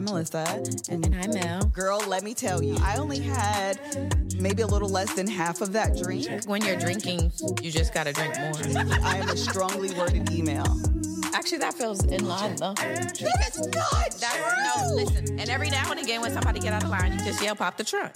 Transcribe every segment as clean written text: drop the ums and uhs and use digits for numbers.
Melissa. And I'm Mel. Girl, let me tell you, I only had maybe a little less than half of that drink. When you're drinking, you just got to drink more. I am a strongly worded email. Actually, that feels in line, though. It's not. No, listen. And every now and again, when somebody get out of line, you just yell, pop the trunk.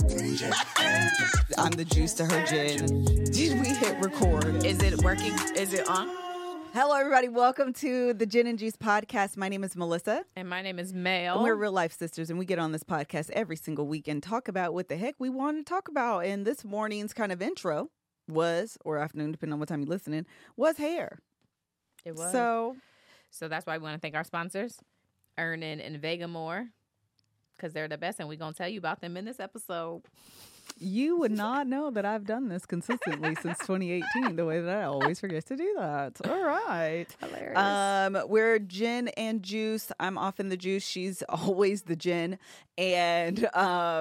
I'm the juice to her gin. Did we hit record? Is it working? Is it on? Hello, everybody. Welcome to the Gin and Juice podcast. My name is Melissa. And my name is Mel. And we're real life sisters, and we get on this podcast every single week and talk about what the heck we want to talk about. And this morning's kind of intro was, or afternoon, depending on what time you're listening, was hair. It was. So that's why we want to thank our sponsors, Earnin and Vegamore, because they're the best, and we're going to tell you about them in this episode. You would not know that I've done this consistently since 2018, the way that I always forget to do that. All right. Hilarious. We're gin and juice. I'm often the juice. She's always the gin. And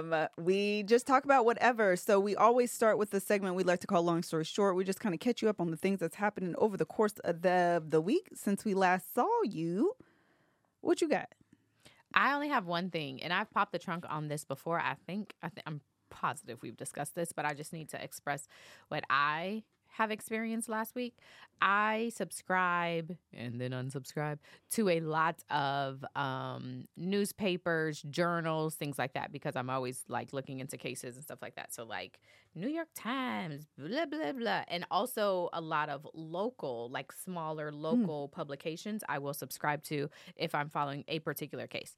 we just talk about whatever. So we always start with the segment we like to call Long Story Short. We just kind of catch you up on the things that's happening over the course of the week since we last saw you. What you got? I only have one thing, and I've popped the trunk on this before. I'm positive we've discussed this, but I just need to express what I have experienced last week. I subscribe and then unsubscribe to a lot of newspapers, journals, things like that, because I'm always like looking into cases and stuff like that. So like New York Times, blah, blah, blah. And also a lot of local, like smaller local publications I will subscribe to if I'm following a particular case.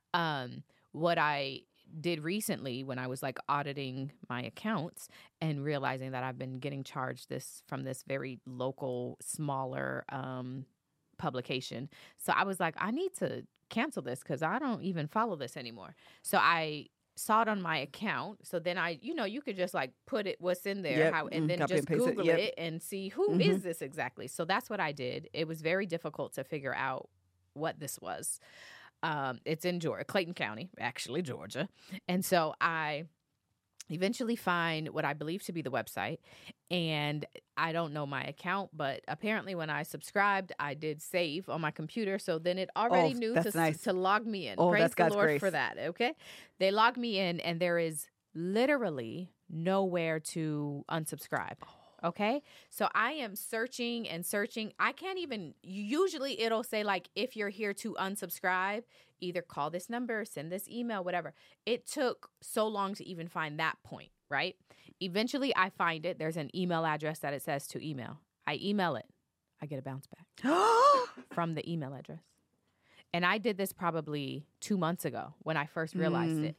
What I did recently when I was like auditing my accounts and realizing that I've been getting charged from this very local, smaller publication. So I was like, I need to cancel this because I don't even follow this anymore. So I saw it on my account. So then you could just like put it what's in there and then just Google it and see who is this exactly. So that's what I did. It was very difficult to figure out what this was. It's in Clayton County, actually, Georgia. And so I eventually find what I believe to be the website. And I don't know my account, but apparently when I subscribed, I did save on my computer. So then it already knew to log me in. Praise the Lord for that, okay? They logged me in, and there is literally nowhere to unsubscribe. Okay, so I am searching and searching. I can't even, usually it'll say like, if you're here to unsubscribe, either call this number, send this email, whatever. It took so long to even find that point, right? Eventually I find it. There's an email address that it says to email. I email it. I get a bounce back from the email address. And I did this probably 2 months ago when I first realized it.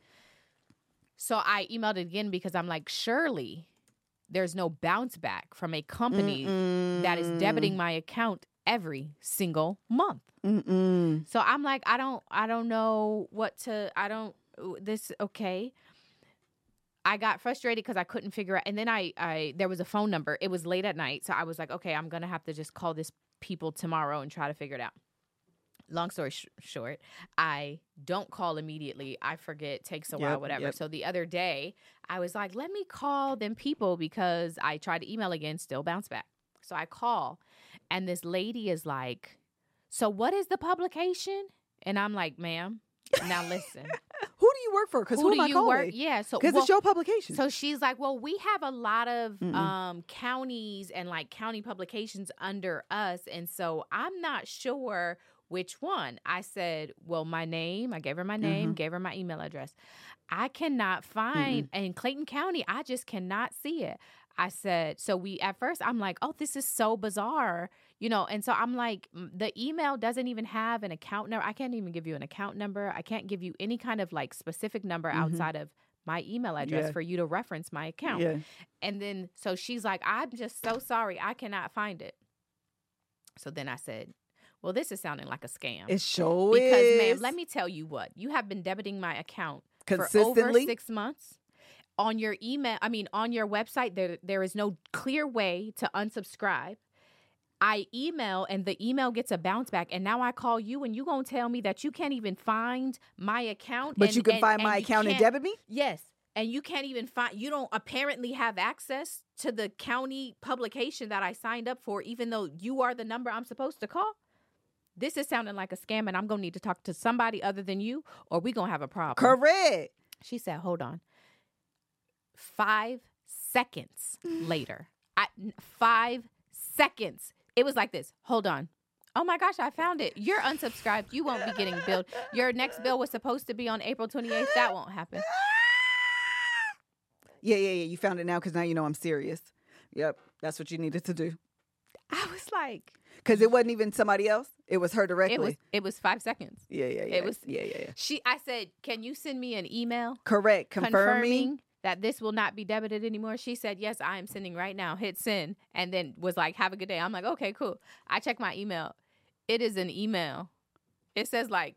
So I emailed it again because I'm like, surely there's no bounce back from a company that is debiting my account every single month. So I'm like, I don't know okay. I got frustrated because I couldn't figure out. And then there was a phone number. It was late at night. So I was like, okay, I'm going to have to just call this people tomorrow and try to figure it out. Long story short, I don't call immediately. I forget, takes a while, whatever. So the other day, I was like, let me call them people because I tried to email again, still bounce back. So I call, and this lady is like, so what is the publication? And I'm like, ma'am, now listen. Who do you work for? Because who am I calling? Yeah. Because it's your publication. So she's like, well, we have a lot of counties and like county publications under us. And so I'm not sure which one. I said, well, my name. I gave her my name, gave her my email address. I cannot find, in Clayton County, I just cannot see it. I said, at first I'm like, oh, this is so bizarre, and so I'm like, the email doesn't even have an account number. I can't even give you an account number. I can't give you any kind of like specific number outside of my email address for you to reference my account. Yeah. And then, so she's like, I'm just so sorry. I cannot find it. So then I said, well, this is sounding like a scam. It sure is. Because, ma'am, is. let me tell you what. You have been debiting my account consistently for over 6 months. On your on your website, there is no clear way to unsubscribe. I email, and the email gets a bounce back, and now I call you, and you gonna tell me that you can't even find my account. But you can find my account and debit me? Yes. And you can't even you don't apparently have access to the county publication that I signed up for, even though you are the number I'm supposed to call. this is sounding like a scam and I'm going to need to talk to somebody other than you or we going to have a problem. Correct. She said, hold on. 5 seconds later, 5 seconds. It was like this. Hold on. Oh my gosh, I found it. You're unsubscribed. You won't be getting billed. Your next bill was supposed to be on April 28th. That won't happen. Yeah. You found it now because now you know I'm serious. Yep. That's what you needed to do. I was like, because it wasn't even somebody else. It was her directly. It was 5 seconds. Yeah. It was. Yeah. I said, can you send me an email? Correct. Confirming that this will not be debited anymore. She said, yes, I am sending right now. Hit send. And then was like, have a good day. I'm like, okay, cool. I checked my email. It is an email. It says like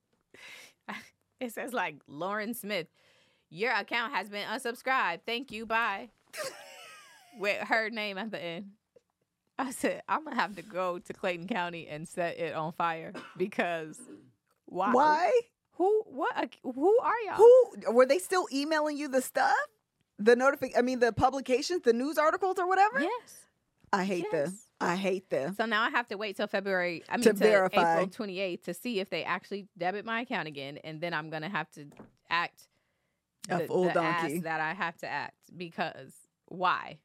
Lauren Smith, your account has been unsubscribed. Thank you. Bye. With her name at the end. I said, I'm going to have to go to Clayton County and set it on fire because why? Why? Who are y'all? Who were they still emailing you the stuff? The publications, the news articles or whatever? Yes. I hate them. I hate them. So now I have to wait till to verify. April 28th to see if they actually debit my account again. And then I'm going to have to act a fool donkey ass that I have to act because why?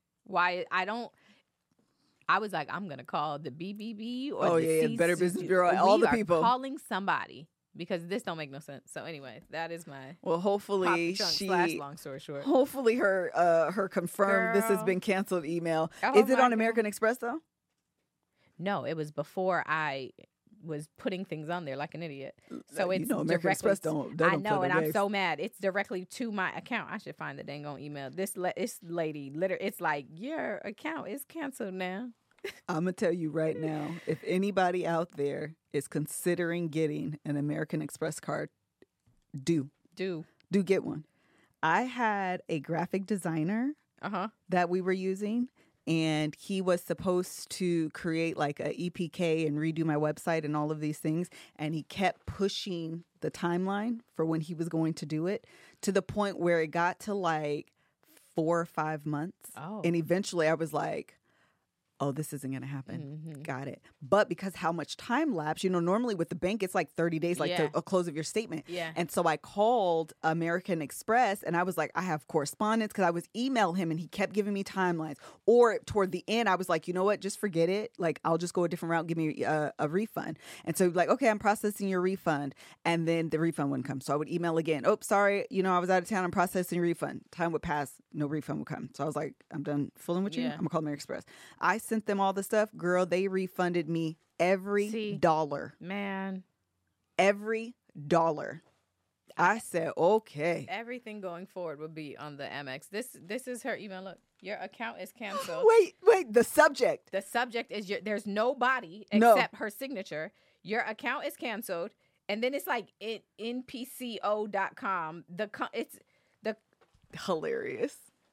I was like, I'm going to call the BBB or the Better Business Bureau, all the people. Calling somebody because this don't make no sense. So anyway, that is my hopefully long story short. Hopefully her confirmed this has been canceled email. Is it on American Express though? No, it was before I was putting things on there like an idiot. So it's American Express don't I know, and I'm so mad. It's directly to my account. I should find the dang on email. This lady, literally, it's like, your account is canceled now. I'm going to tell you right now, if anybody out there is considering getting an American Express card, do get one. I had a graphic designer that we were using, and he was supposed to create like a EPK and redo my website and all of these things. And he kept pushing the timeline for when he was going to do it to the point where it got to like 4 or 5 months. Oh. And eventually I was like, oh, this isn't going to happen. Mm-hmm. Got it. But because how much time lapse, normally with the bank, it's like 30 days, like a close of your statement. Yeah. And so I called American Express and I was like, I have correspondence because I was emailing him and he kept giving me timelines. Or toward the end, I was like, you know what? Just forget it. Like, I'll just go a different route. Give me a refund. And so like, okay, I'm processing your refund. And then the refund wouldn't come. So I would email again. Oh, sorry. I was out of town. I'm processing your refund. Time would pass. No refund would come. So I was like, I'm done fooling with you. I'm going to call American Express. I sent them all the stuff. Girl, they refunded me every dollar. Man. Every dollar. I said, okay. Everything going forward will be on the Amex. This is her email. Look, your account is canceled. Wait. The subject. The subject is there's no body except her signature. Your account is canceled. And then it's like npco.com. It's the hilarious.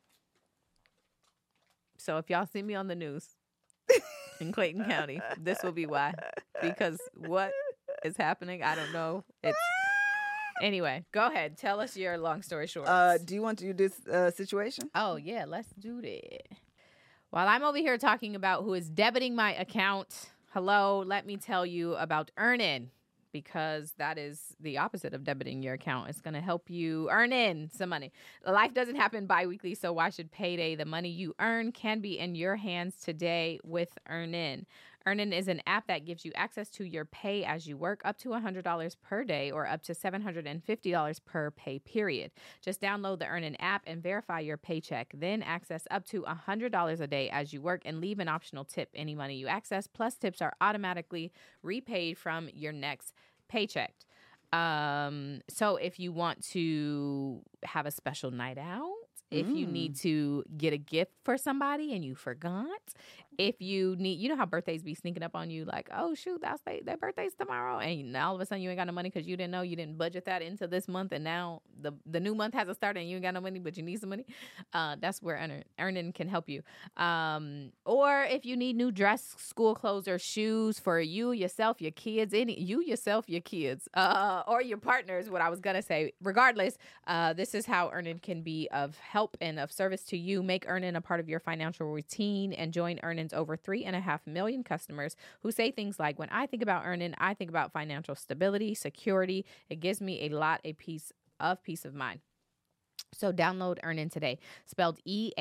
So if y'all see me on the news in Clayton County, this will be why. Because what is happening, I don't know. Anyway, go ahead. Tell us your long story short. Do you want to do this situation? Oh, yeah. Let's do that. While I'm over here talking about who is debiting my account, hello, let me tell you about Earnin, because that is the opposite of debiting your account. It's going to help you earn in some money. Life doesn't happen bi-weekly, so why should payday? The money you earn can be in your hands today with Earnin. Earnin is an app that gives you access to your pay as you work, up to $100 per day or up to $750 per pay period. Just download the Earnin app and verify your paycheck. Then access up to $100 a day as you work and leave an optional tip. Any money you access plus tips are automatically repaid from your next paycheck. So if you want to have a special night out, if you need to get a gift for somebody and you forgot, if you need, you know how birthdays be sneaking up on you like, oh, shoot, their birthday's tomorrow. And all of a sudden you ain't got no money because you didn't know, you didn't budget that into this month. And now the new month has a start and you ain't got no money, but you need some money. That's where Earnin can help you. Or if you need new dress, school clothes, or shoes for you, yourself, your kids, your kids, or your partner is what I was going to say. Regardless, this is how Earnin can be of help and of service to you. Make Earnin a part of your financial routine and join Earnin Ernen's over 3.5 million customers who say things like, when I think about Earnin, I think about financial stability, security. It gives me a peace of mind. So download Earnin today, spelled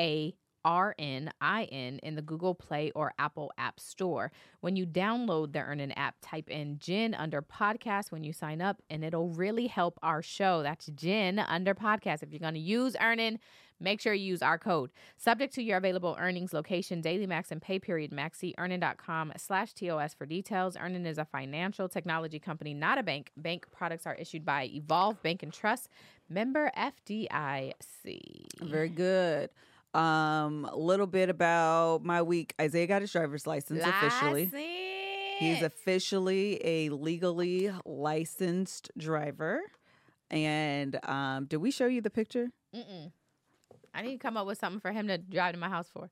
EARNIN in the Google Play or Apple App Store. When you download the Earnin app, type in Jen under podcast when you sign up, and it'll really help our show. That's Jen under podcast. If you're going to use Earnin, make sure you use our code. Subject to your available earnings, location, daily max, and pay period max. See earnin.com/TOS for details. Earnin is a financial technology company, not a bank. Bank products are issued by Evolve Bank and Trust, member FDIC. Very good. A little bit about my week. Isaiah got his driver's license officially. He's officially a legally licensed driver. And did we show you the picture? Mm-mm. I need to come up with something for him to drive to my house for.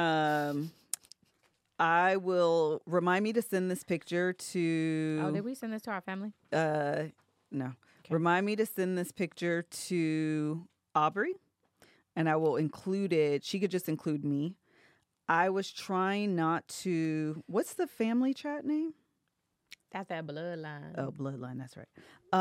I will remind me to send this picture to... Oh, did we send this to our family? No. Okay. Remind me to send this picture to Aubrey, and I will include it. She could just include me. I was trying not to... What's the family chat name? That's that Bloodline. Oh, Bloodline. That's right.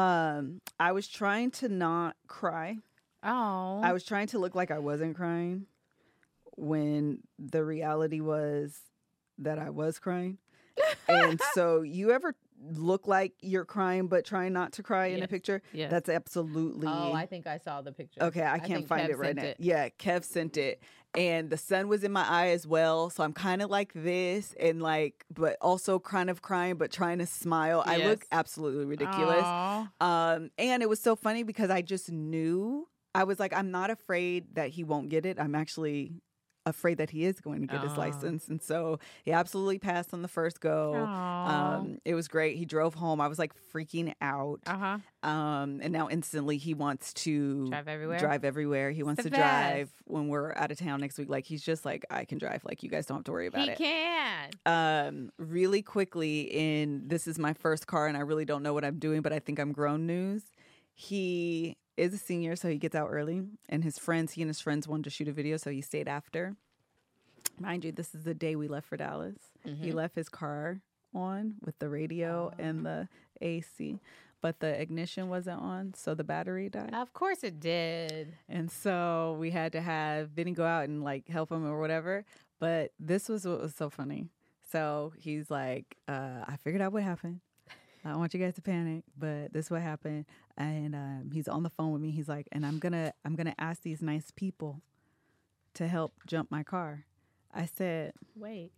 I was trying to not cry. Oh. I was trying to look like I wasn't crying when the reality was that I was crying. And so you ever look like you're crying but trying not to cry in a picture? Yes. That's absolutely... Oh, I think I saw the picture. Okay, I can't find Kev it right now. it. Yeah, Kev sent it. And the sun was in my eye as well. So I'm kind of like this and like, but also kind of crying, but trying to smile. Yes. I look absolutely ridiculous. Aww. And it was so funny because I just knew... I was like, I'm not afraid that he won't get it. I'm actually afraid that he is going to get his license. And so he absolutely passed on the first go. It was great. He drove home. I was like freaking out. And now instantly he wants to drive everywhere. He wants to drive when we're out of town next week. Like he's just like, I can drive. Like you guys don't have to worry about it. He can. Really quickly, this is my first car and I really don't know what I'm doing, but I think I'm grown news. He is a senior, so he gets out early. And he and his friends wanted to shoot a video, so he stayed after. Mind you, this is the day we left for Dallas. Mm-hmm. He left his car on with the radio and the AC, but the ignition wasn't on, so the battery died. Of course it did. And so we had to have Vinny go out and like help him or whatever. But this was what was so funny. So he's like, I figured out what happened. I don't want you guys to panic, but this is what happened. And he's on the phone with me. He's like, and I'm gonna ask these nice people to help jump my car. I said, wait.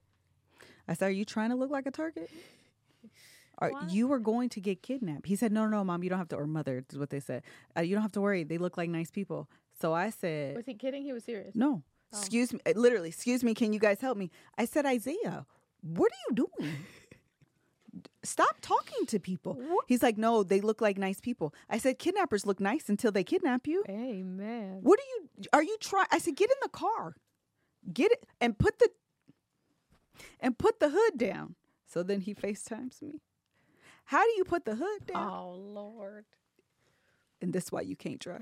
I said, are you trying to look like a target? You are going to get kidnapped. He said, no, Mom, you don't have to, or Mother is what they said. You don't have to worry. They look like nice people. So I said, was he kidding? He was serious. No. Oh. Excuse me. Literally, excuse me. Can you guys help me? I said, Isaiah, what are you doing? Stop talking to people. What? He's like, no, they look like nice people. I said, kidnappers look nice until they kidnap you. Amen. What are you trying? I said, get in the car. Get it and put the hood down. So then he FaceTimes me. How do you put the hood down? Oh, Lord. And this is why you can't drive.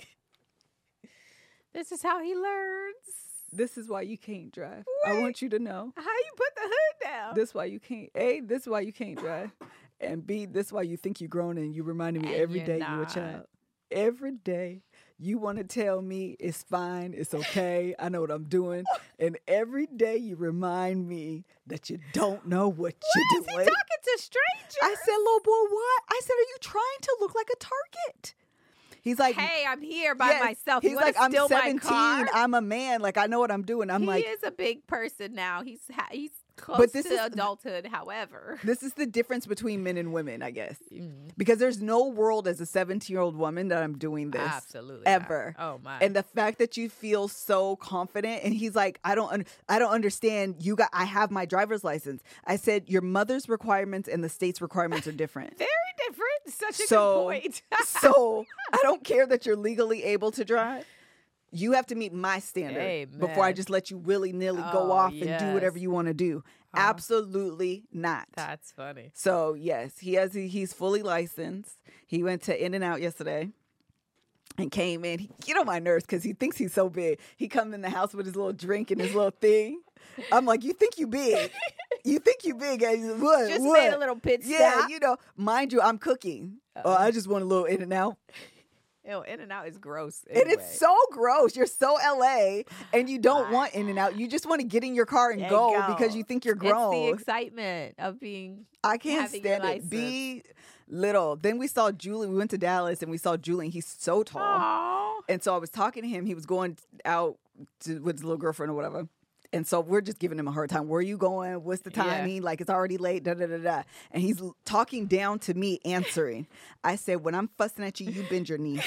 This is how he learns. This is why you can't drive. Wait, I want you to know. How you put the hood down? This is why you can't. A, this is why you can't drive. And B, this is why you think you're grown and you reminded me every day you're a child. Every day you want to tell me it's fine, it's okay, I know what I'm doing. And every day you remind me that you don't know what you're doing. Is he talking to strangers? I said, little boy, what? I said, are you trying to look like a target? He's like, hey, I'm here by myself. He's like, I'm 17. I'm a man. Like, I know what I'm doing. I'm he is a big person now. He's close to adulthood, however. This is the difference between men and women, I guess. Because there's no world as a 17-year-old woman that I'm doing this. Absolutely. Ever. Not. Oh, my. And the fact that you feel so confident. And he's like, I don't understand. I have my driver's license. I said, your mother's requirements and the state's requirements are different. Very different. Such a good point. So I don't care that you're legally able to drive. You have to meet my standard before I just let you willy-nilly go off and do whatever you want to do. Absolutely not. That's funny. So, yes, he's fully licensed. He went to In-N-Out yesterday. and came in. He get on my nerves because he thinks he's so big. He come in the house with his little drink and his little thing. I'm like, you think you big? You think you big? And he's like, what? Just what? made a little pit stop. Yeah, you know, mind you, I'm cooking. Oh, I just want a little in and out. Ew, In-N-Out is gross. And it's so gross. You're so LA and you don't want in and out. You just want to get in your car and go because you think you're grown. It's the excitement of being. I can't stand it. Be little. Then we saw Julie. We went to Dallas and we saw Julian. He's so tall. Aww. And so I was talking to him. He was going out with his little girlfriend or whatever. And so we're just giving him a hard time. Where are you going? What's the timing? Yeah. Like, it's already late, da-da-da-da. And he's talking down to me, answering. I said, when I'm fussing at you, you bend your knees.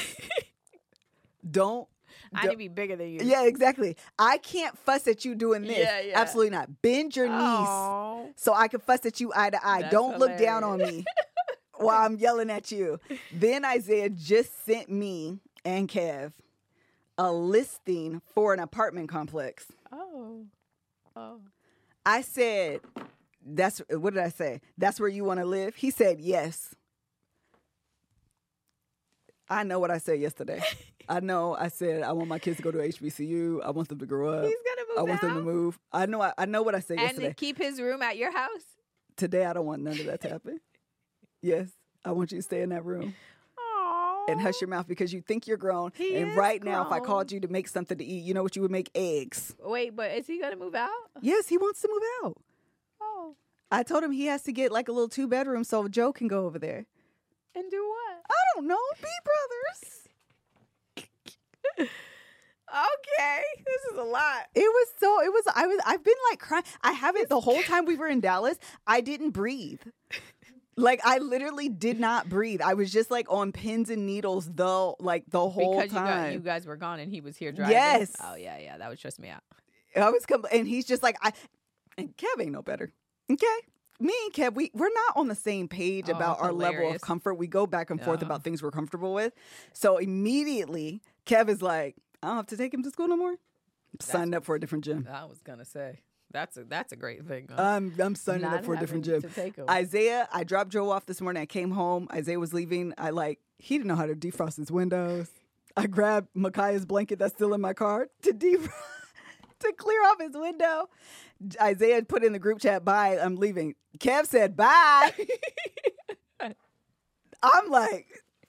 I need to be bigger than you. Yeah, exactly. I can't fuss at you doing this. Yeah. Absolutely not. Bend your knees so I can fuss at you eye to eye. Don't look down on me while I'm yelling at you. Then Isaiah just sent me and Kev a listing for an apartment complex. Oh. I said, what did I say? That's where you want to live? He said, yes. I know what I said yesterday. I said, I want my kids to go to HBCU. I want them to grow up. He's going to move I want them to move. I know what I said yesterday. And keep his room at your house? Today, I don't want none of that to happen. Yes, I want you to stay in that room. And hush your mouth because you think you're grown. And right now, if I called you to make something to eat, you know what you would make? Eggs. Wait, but is he going to move out? Yes, he wants to move out. Oh. I told him he has to get like a little 2-bedroom so Joe can go over there. And do what? I don't know. Be brothers. Okay. This is a lot. I've been like crying. I haven't, the whole time we were in Dallas, I didn't breathe. Like, I literally did not breathe. I was just, like, on pins and needles, though, like, the whole time. You guys were gone and he was here driving? Yes. Oh, yeah. That would stress me out. And he's just like, and Kev ain't no better. Okay? Me and Kev, we're not on the same page about our level of comfort. We go back and forth about things we're comfortable with. So, immediately, Kev is like, I don't have to take him to school no more. Signed up for a different gym. I was going to say. That's a great thing. I'm signing up for a different gym. Isaiah, I dropped Joe off this morning. I came home. Isaiah was leaving. He didn't know how to defrost his windows. I grabbed Micaiah's blanket that's still in my car to clear off his window. Isaiah put in the group chat, bye, I'm leaving. Kev said, bye. I'm like.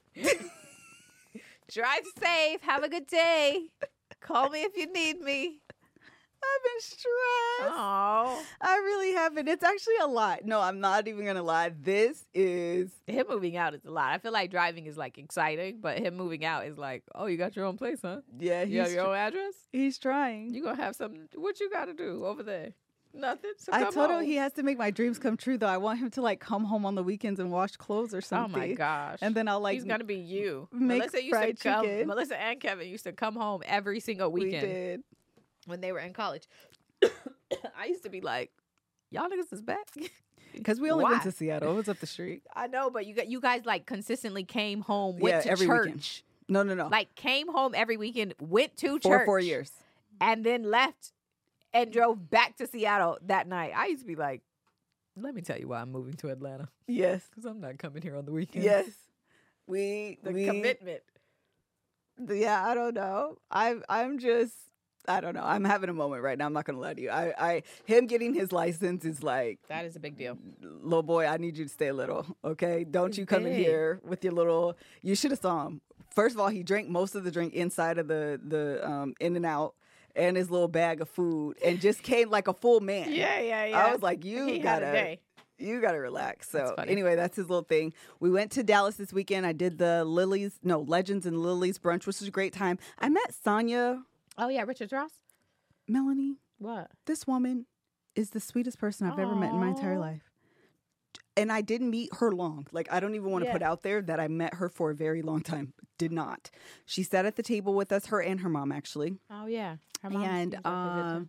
Drive safe. Have a good day. Call me if you need me. I've been stressed. Oh, I really haven't. It's actually a lot. No, I'm not even gonna lie. This is him moving out is a lot. I feel like driving is like exciting, but him moving out is like, oh, you got your own place, huh? Yeah, you have your own address. He's trying. You gonna have something? What you got to do over there? Nothing. So I told him he has to make my dreams come true. Though I want him to like come home on the weekends and wash clothes or something. Oh my gosh! And then I'll like he's gonna be you. Melissa and Kevin used to come home every single weekend. We did. When they were in college. I used to be like, y'all niggas is back. Because we only went to Seattle. It was up the street. I know, but you guys like consistently came home, went to every church. Weekend. No. Like came home every weekend, went to church. For 4 years. And then left and drove back to Seattle that night. I used to be like, let me tell you why I'm moving to Atlanta. Yes. Because I'm not coming here on the weekends. Yes. The commitment. Yeah, I don't know. I don't know. I'm having a moment right now. I'm not going to lie to you. Him getting his license is like... That is a big deal. Little boy, I need you to stay a little, okay? Don't you come in here with your little... You should have saw him. First of all, he drank most of the drink inside of the In-N-Out and his little bag of food and just came like a full man. Yeah. I was like, you gotta relax. So anyway, that's his little thing. We went to Dallas this weekend. I did the Legends and Lilies brunch, which was a great time. I met Sonia... Oh, yeah, Richard Ross? Melanie. What? This woman is the sweetest person I've ever met in my entire life. And I didn't meet her long. Like, I don't even want to put out there that I met her for a very long time. Did not. She sat at the table with us, her and her mom, actually. Oh, yeah. Her mom. And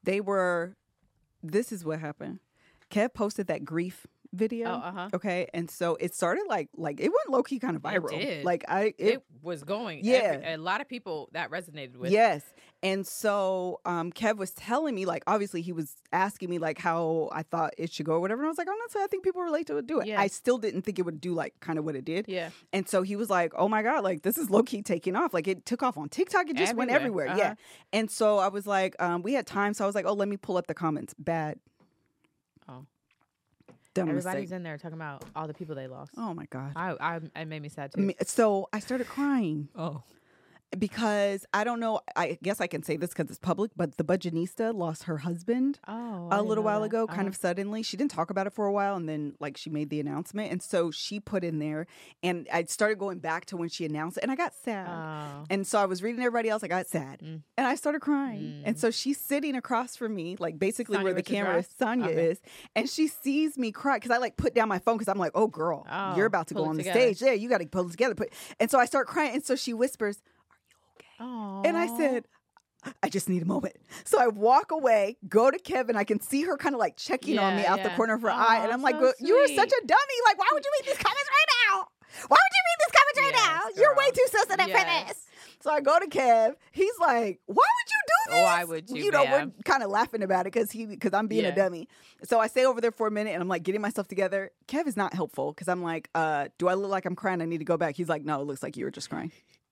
this is what happened. Kev posted that grief video. Oh, uh-huh. Okay. And so it started like it went low key kind of viral. It did. Like it was going. Yeah. A lot of people that resonated with. Yes. And so Kev was telling me, like, obviously he was asking me, like, how I thought it should go or whatever. And I was like, honestly, I think people relate to it, do it. Yeah. I still didn't think it would do, like, kind of what it did. Yeah. And so he was like, oh, my God, like, this is low-key taking off. Like, it took off on TikTok. It just went everywhere. Uh-huh. Yeah. And so I was like, we had time. So I was like, oh, let me pull up the comments. Bad. Oh. Dumb Everybody's mistake. in there talking about all the people they lost. Oh, my God. It made me sad too. So I started crying. Oh. Because I don't know, I guess I can say this because it's public, but the Budgetnista lost her husband a little while ago, kind of suddenly. She didn't talk about it for a while, and then like she made the announcement. And so she put in there, and I started going back to when she announced it, and I got sad. Oh. And so I was reading everybody else, I got sad. And I started crying. And so she's sitting across from me, like basically Sonya where the with the camera dress? Sonya Okay. is. And she sees me cry because I like put down my phone because I'm like, oh, girl, you're about to pull go it on the together. stage. Yeah, you got to pull it together. And so I start crying. And so she whispers, and I said, I just need a moment. So I walk away, go to Kevin. I can see her kind of like checking on me out the corner of her eye. And I'm like, so you are sweet. such a dummy. Like, why would you read these comments right now? Why would you read these comments right now? You're way too sensitive for this. So I go to Kev. He's like, why would you do this? Why would you, know, ma'am? we're kind of laughing about it because I'm being a dummy. So I stay over there for a minute and I'm like getting myself together. Kev is not helpful because I'm like, do I look like I'm crying? I need to go back. He's like, no, it looks like you were just crying.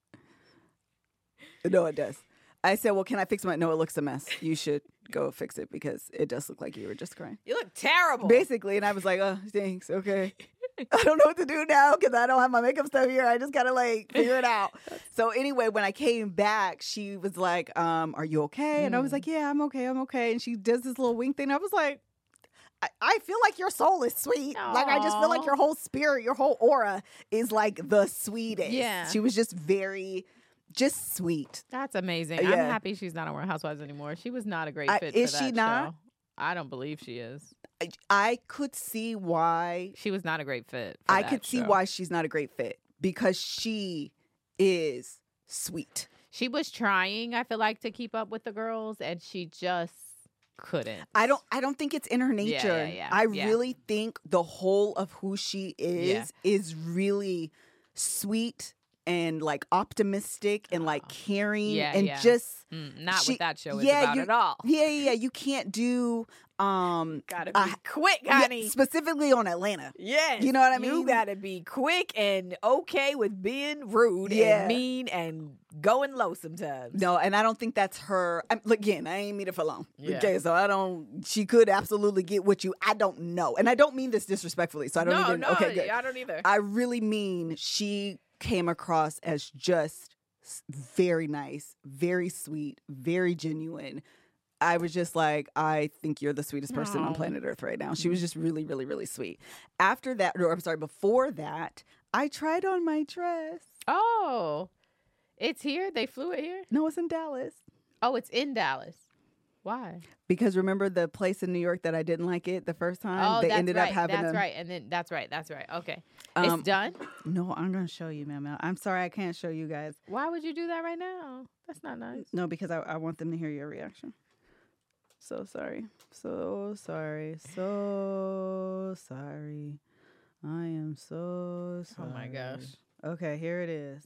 No, it does. I said, well, can I fix my... No, it looks a mess. You should go fix it because it does look like you were just crying. You look terrible. Basically. And I was like, oh, thanks. Okay. I don't know what to do now because I don't have my makeup stuff here. I just got to like figure it out. So anyway, when I came back, she was like, are you okay? And I was like, yeah, I'm okay. I'm okay. And she does this little wink thing. I was like, I feel like your soul is sweet. Aww. Like, I just feel like your whole spirit, your whole aura is like the sweetest. Yeah. She was just just sweet. That's amazing. Yeah. I'm happy she's not on Real Housewives anymore. She was not a great fit Is for she that not? show. I don't believe she is. I could see why. She was not a great fit for I that could see show. why she's not a great fit because she is sweet. She was trying, I feel like, to keep up with the girls, and she just couldn't. I don't think it's in her nature. Yeah. I really think the whole of who she is really sweet and like optimistic and like caring and just not what that show is about at all. Yeah. You can't do Gotta be quick, honey. specifically on Atlanta. Yes. You know what I mean? You gotta be quick and okay with being rude and mean and going low sometimes. No, and I don't think that's her. Again, I ain't meet her for long. Yeah. Okay, so she could absolutely get what I don't know. And I don't mean this disrespectfully, so I don't even. Okay, good. I don't either. I really mean she came across as just very nice, very sweet, very genuine. I was just like, I think you're the sweetest person on planet Earth right now. She was just really, really, really sweet. After that, or I'm sorry, before that, I tried on my dress. Oh, it's here? They flew it here? No, it's in Dallas. Oh, it's in Dallas. Why? Because remember the place in New York that I didn't like it the first time? Oh, they that's ended right. up having That's right. And then that's right. Okay. Um, It's done? No, I'm going to show you, ma'am. I'm sorry I can't show you guys. Why would you do that right now? That's not nice. No, because I want them to hear your reaction. So sorry. So sorry. So sorry. I am so sorry. Oh my gosh. Okay, here it is.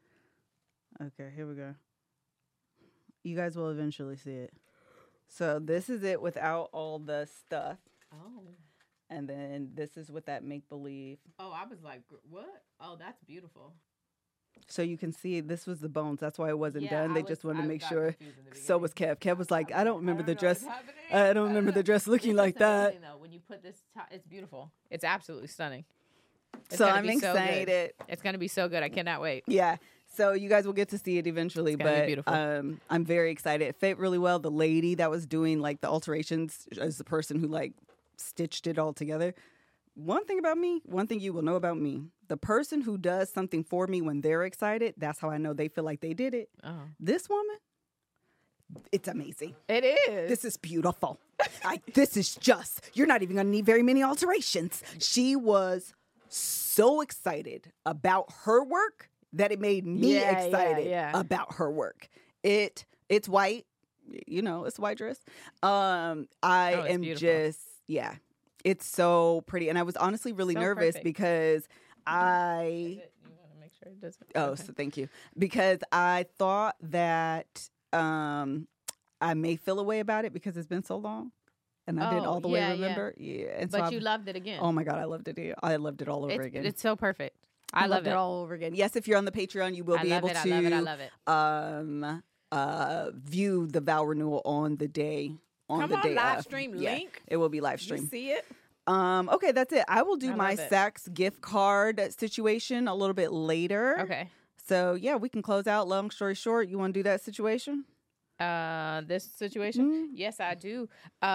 Okay, here we go. You guys will eventually see it. So this is it without all the stuff. Oh. And then this is with that make-believe. Oh, I was like, what? Oh, that's beautiful. So you can see this was the bones. That's why it wasn't Yeah, done. They I just was- wanted to I make got sure. confused in the So beginning. was Kev. Kev was like, I don't remember the know dress. what's happening. I don't remember the dress looking like that. Though, when you put this, it's beautiful. It's absolutely stunning. It's So gonna I'm be so good. excited. It's gonna be so good. I cannot wait. Yeah. So you guys will get to see it eventually, It's gonna be but beautiful. I'm very excited. It fit really well. The lady that was doing like the alterations is the person who like stitched it all together. One thing about me, one thing you will know about me, the person who does something for me when they're excited, that's how I know they feel like they did it. Oh. This woman, it's amazing. It is. This is beautiful. This is just, you're not even going to need very many alterations. She was so excited about her work that it made me excited about her work. It's white, it's white dress. I am beautiful. just, it's so pretty. And I was honestly really So nervous perfect. because You want to make sure it doesn't. so thank you. Because I thought that I may feel a way about it because it's been so long. And I didn't all the way remember. Yeah. And but you loved it again. Oh my God, I loved it. I loved it all over again. It's so perfect. I loved it all over again. Yes, if you're on the Patreon, you will be able to I love it. View the vow renewal on the day. Live stream link. It will be live stream. You see it? Okay, that's it. I will do my Saks gift card situation a little bit later. Okay. So yeah, we can close out. Long story short, you want to do that situation? This situation? Yes, I do.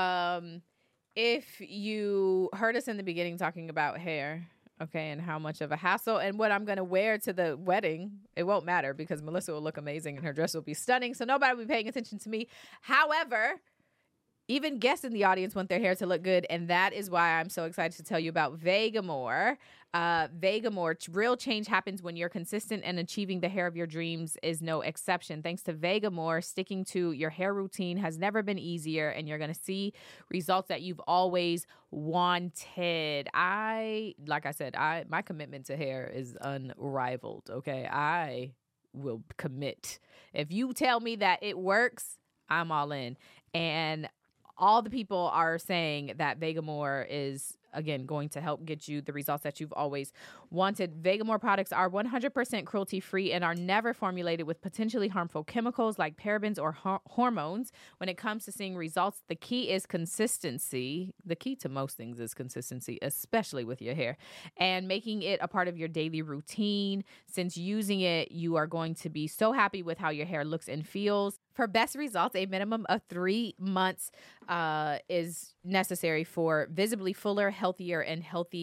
If you heard us in the beginning talking about hair, okay, and how much of a hassle and what I'm going to wear to the wedding, it won't matter because Melissa will look amazing and her dress will be stunning, so nobody will be paying attention to me. However, even guests in the audience want their hair to look good, and that is why I'm so excited to tell you about Vegamour. Vegamour, real change happens when you're consistent, and achieving the hair of your dreams is no exception. Thanks to Vegamour, sticking to your hair routine has never been easier, and you're going to see results that you've always wanted. Like I said, my commitment to hair is unrivaled, okay? I will commit. If you tell me that it works, I'm all in. And all the people are saying that Vegamour is, again, going to help get you the results that you've always wanted. Vegamour products are 100% cruelty-free and are never formulated with potentially harmful chemicals like parabens or hormones. When it comes to seeing results, the key is consistency. The key to most things is consistency, especially with your hair, and making it a part of your daily routine. Since using it, you are going to be so happy with how your hair looks and feels. For best results, a minimum of 3 months is necessary for visibly fuller, healthier, and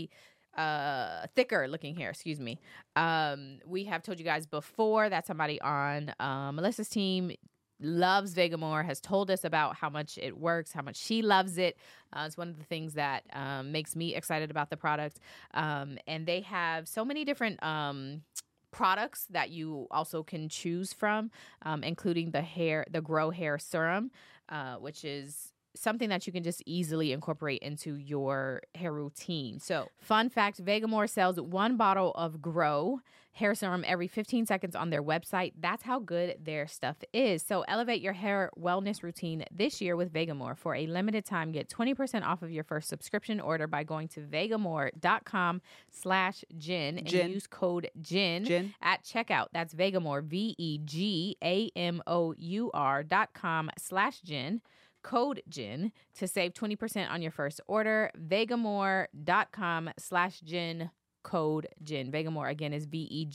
thicker looking hair. Excuse me. We have told you guys before that somebody on Melissa's team loves Vegamour, has told us about how much it works, how much she loves it. It's one of the things that makes me excited about the product. And they have so many different products that you also can choose from, including the Grow Hair Serum, which is something that you can just easily incorporate into your hair routine. So, fun fact, Vegamour sells 1 bottle of Grow Hair Serum every 15 seconds on their website. That's how good their stuff is. So elevate your hair wellness routine this year with Vegamour. For a limited time, get 20% off of your first subscription order by going to vegamour.com/Jen and use code Jen at checkout. That's Vegamour, VEGAMOUR.com/Jen. Code Jen to save 20% on your first order. Vegamour.com/Jen. Code Jen. Vegamour again is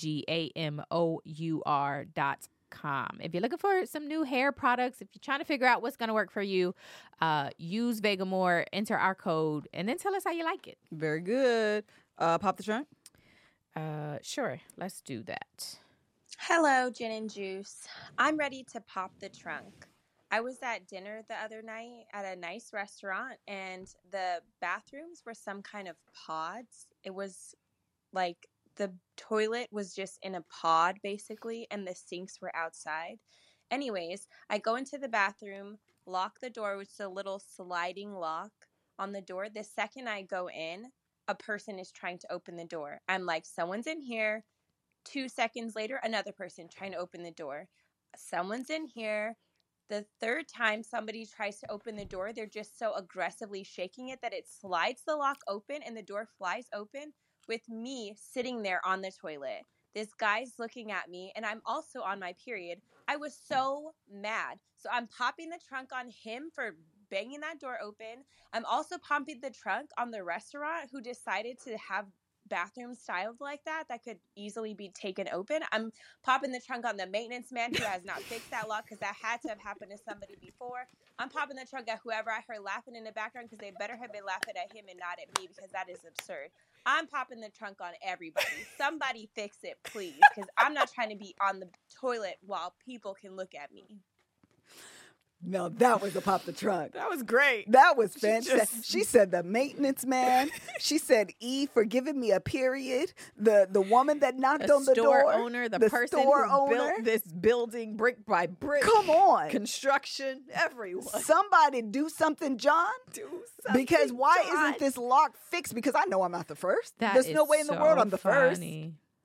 VEGAMOUR.com. If you're looking for some new hair products, if you're trying to figure out what's going to work for you, use Vegamour, enter our code, and then tell us how you like it. Very good. Pop the trunk? Sure. Let's do that. Hello, Gin and Juice. I'm ready to pop the trunk. I was at dinner the other night at a nice restaurant, and the bathrooms were some kind of pods. It was like the toilet was just in a pod, basically, and the sinks were outside. Anyways, I go into the bathroom, lock the door, which is a little sliding lock on the door. The second I go in, a person is trying to open the door. I'm like, someone's in here. 2 seconds later, another person trying to open the door. Someone's in here. The third time somebody tries to open the door, they're just so aggressively shaking it that it slides the lock open and the door flies open with me sitting there on the toilet. This guy's looking at me, and I'm also on my period. I was so mad. So I'm popping the trunk on him for banging that door open. I'm also popping the trunk on the restaurant who decided to have bathroom styled like that could easily be taken open. I'm popping the trunk on the maintenance man who has not fixed that lock because that had to have happened to somebody before. I'm popping the trunk at whoever I heard laughing in the background because they better have been laughing at him and not at me because that is absurd. I'm popping the trunk on everybody. Somebody fix it, please, because I'm not trying to be on the toilet while people can look at me. No, that was a pop the trunk. That was great. That was fantastic. She said the maintenance man. She said E for giving me a period. The woman that knocked on the door. The store owner. The person who built this building brick by brick. Come on. Construction. Everyone. Somebody do something, John. Do something, because why John. isn't this lock fixed? Because I know I'm not the first. That There's is no way in the so world I'm the funny. first.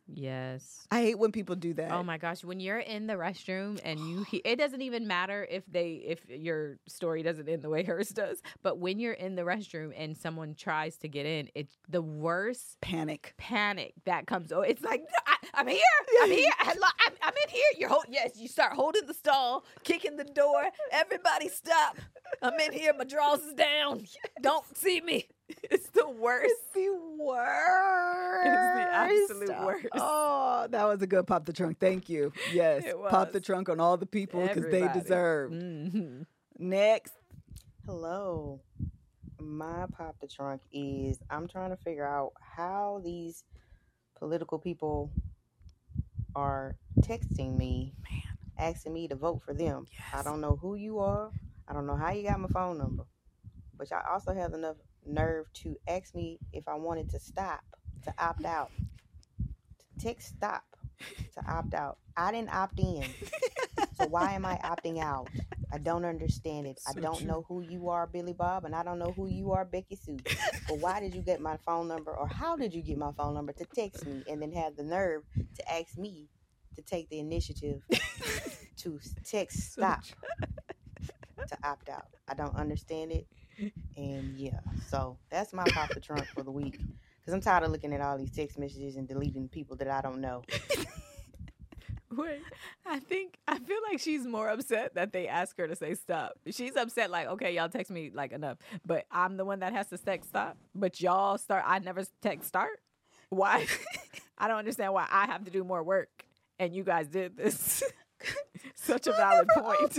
Yes. I hate when people do that. Oh my gosh, when you're in the restroom and it doesn't even matter if your story doesn't end the way hers does, but when you're in the restroom and someone tries to get in, it's the worst panic that comes. Oh, it's like I'm here, I'm in here. You start holding the stall, kicking the door. Everybody stop! I'm in here. My drawers is down. Don't see me. It's the worst. It's the worst. It's the absolute worst. Oh, that was a good pop the trunk. Thank you. Yes, pop the trunk on all the people because they deserve. Mm-hmm. Next. Hello. My pop the trunk is I'm trying to figure out how these political people are texting me, asking me to vote for them. Yes. I don't know who you are. I don't know how you got my phone number. But y'all also have enough nerve to ask me if I wanted to stop, to opt out. To text stop, to opt out. I didn't opt in. So why am I opting out? I don't understand it. I don't know who you are, Billy Bob, and I don't know who you are, Becky Sue. But why did you get my phone number, or how did you get my phone number to text me and then have the nerve to ask me to take the initiative to text stop to opt out? I don't understand it. And yeah, so that's my pop the trunk for the week. Because I'm tired of looking at all these text messages and deleting people that I don't know. Wait, I feel like she's more upset that they ask her to say stop. She's upset like, okay, y'all text me like enough, but I'm the one that has to text stop. But y'all start. I never text start. Why? I don't understand why I have to do more work and you guys did this. Such a valid point.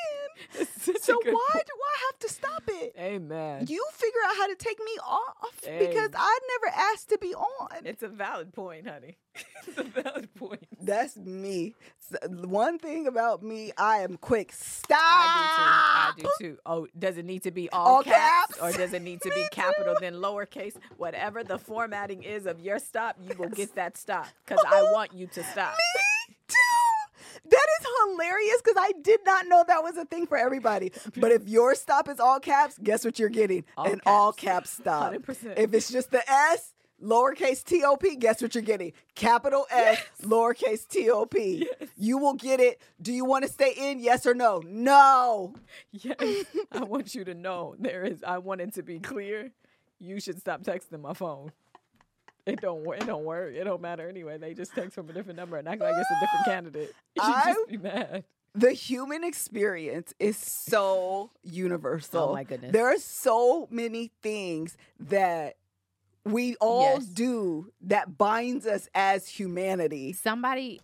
So why do I have to stop it? Amen. You figure out how to take me off because I never asked to be on. It's a valid point, honey. It's a valid point. That's me. One thing about me, I am quick. Stop. I do too. Oh, does it need to be all caps or does it need to be capital then lowercase? Whatever the formatting is of your stop, you will get that stop because I want you to stop. Me too. That is hilarious because I did not know that was a thing for everybody. But if your stop is all caps, guess what you're getting? All caps stop. 100%. If it's just the S, lowercase T-O-P, guess what you're getting? Capital S, lowercase T-O-P. Yes. You will get it. Do you want to stay in? Yes or no? No. Yes. I want you to know I want it to be clear. You should stop texting my phone. It don't work. It don't matter anyway. They just text from a different number and act like it's a different candidate. You should just be mad. The human experience is so universal. Oh my goodness. There are so many things that we all do that binds us as humanity. Somebody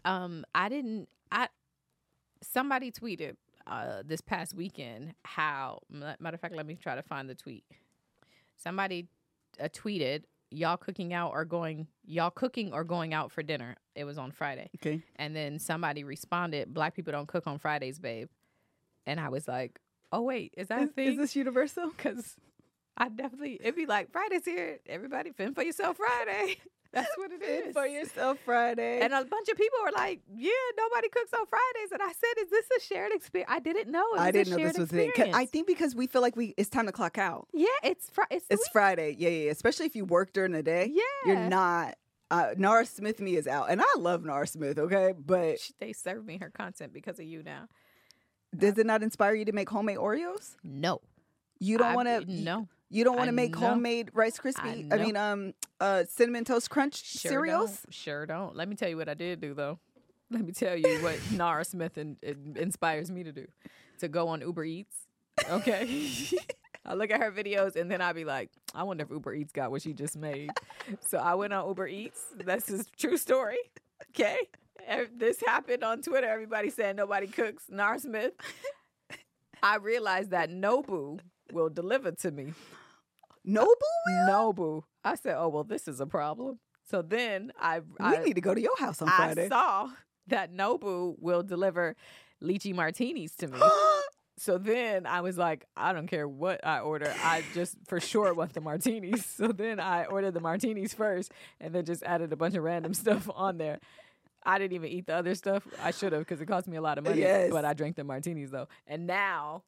somebody tweeted this past weekend how, matter of fact, let me try to find the tweet. Somebody tweeted, y'all cooking or going out for dinner. It was on Friday. Okay. And then somebody responded, Black people don't cook on Fridays, babe. And I was like, oh, wait, is that a thing? Is this universal? Because it'd be like, Friday's here. Everybody fend for yourself Friday. That's what it is. Fend for yourself Friday. And a bunch of people were like, yeah, nobody cooks on Fridays. And I said, is this a shared experience? I didn't know. I didn't know this was a thing. I think because we feel like it's time to clock out. Yeah, it's Friday. Yeah. Especially if you work during the day. Yeah. You're not. Nara Smith me is out. And I love Nara Smith, okay? But they serve me her content because of you now. Does it not inspire you to make homemade Oreos? No. You don't want to? No. You don't want to make homemade Rice Krispie? Cinnamon Toast Crunch cereals? Sure don't. Let me tell you what I did do, though. Let me tell you what Nara Smith inspires me to do. To go on Uber Eats, okay? I look at her videos, and then I be like, I wonder if Uber Eats got what she just made. So I went on Uber Eats. That's a true story, okay? This happened on Twitter. Everybody saying nobody cooks. Nara Smith. I realized that Nobu will deliver to me. Nobu will? Nobu. I said, oh, well, this is a problem. So then we need to go to your house on Friday. I saw that Nobu will deliver lychee martinis to me. So then I was like, I don't care what I order. I just for sure want the martinis. So then I ordered the martinis first and then just added a bunch of random stuff on there. I didn't even eat the other stuff. I should have because it cost me a lot of money. Yes. But I drank the martinis, though. And now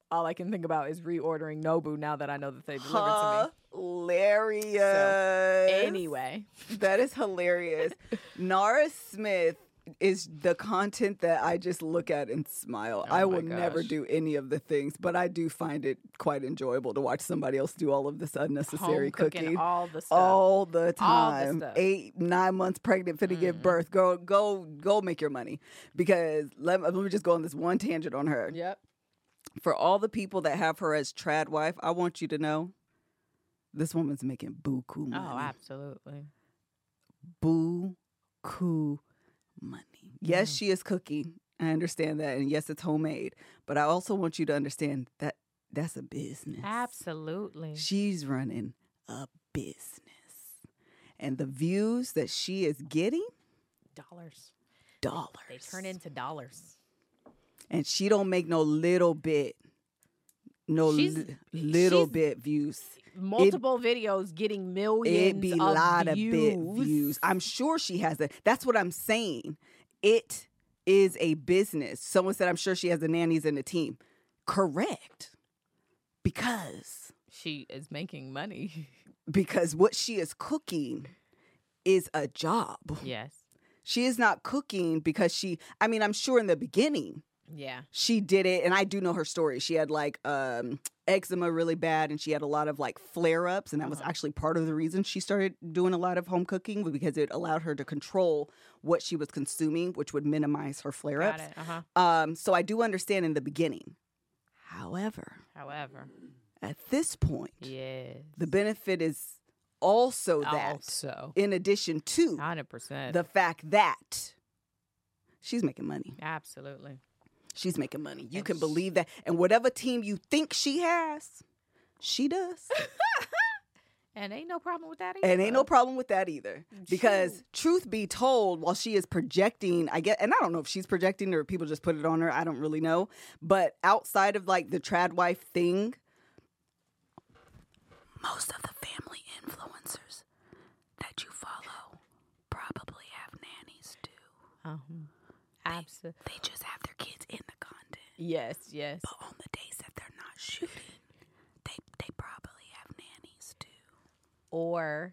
all I can think about is reordering Nobu now that I know that they delivered to me. Hilarious. Anyway. That is hilarious. Nara Smith is the content that I just look at and smile. Oh I my will never gosh. do any of the things, but I do find it quite enjoyable to watch somebody else do all of this unnecessary Home cooking, all the stuff. all the All the time. stuff. 8, 9 months pregnant, finna give birth. Go make your money. Because let me just go on this one tangent on her. Yep. For all the people that have her as trad wife, I want you to know this woman's making buku money. Oh, absolutely. Buku money. Yes, she is cooking. I understand that. And yes, it's homemade. But I also want you to understand that that's a business. Absolutely. She's running a business. And the views that she is getting, Dollars. dollars. They turn into dollars. And she don't make no little bit, She's- little she's- bit views. Multiple videos getting millions It be a of lot views. of bit views. I'm sure she has that. That's what I'm saying. It is a business. Someone said, I'm sure she has the nannies and the team. Correct. Because She is making money. what she is cooking is a job. Yes. She is not cooking because I'm sure in the beginning Yeah. she did it, and I do know her story. She had like eczema really bad, and she had a lot of like flare-ups, and that was actually part of the reason she started doing a lot of home cooking, because it allowed her to control what she was consuming, which would minimize her Got flare-ups. it. Uh-huh. So I do understand in the beginning. However, at this point, Yes. the benefit is also that, Also. in addition to 100%. the fact that she's making money. Absolutely. She's making money. You And can believe that. And whatever team you think she has, she does. And ain't no problem with that either. And ain't no problem with that either. Because truth be told, while she is projecting, and I don't know if she's projecting or people just put it on her. I don't really know. But outside of like the trad wife thing, most of the family influencers that you follow probably have nannies too. Absolutely. They just have their kids in the content. Yes, yes. But on the days that they're not shooting, they probably have nannies too. Or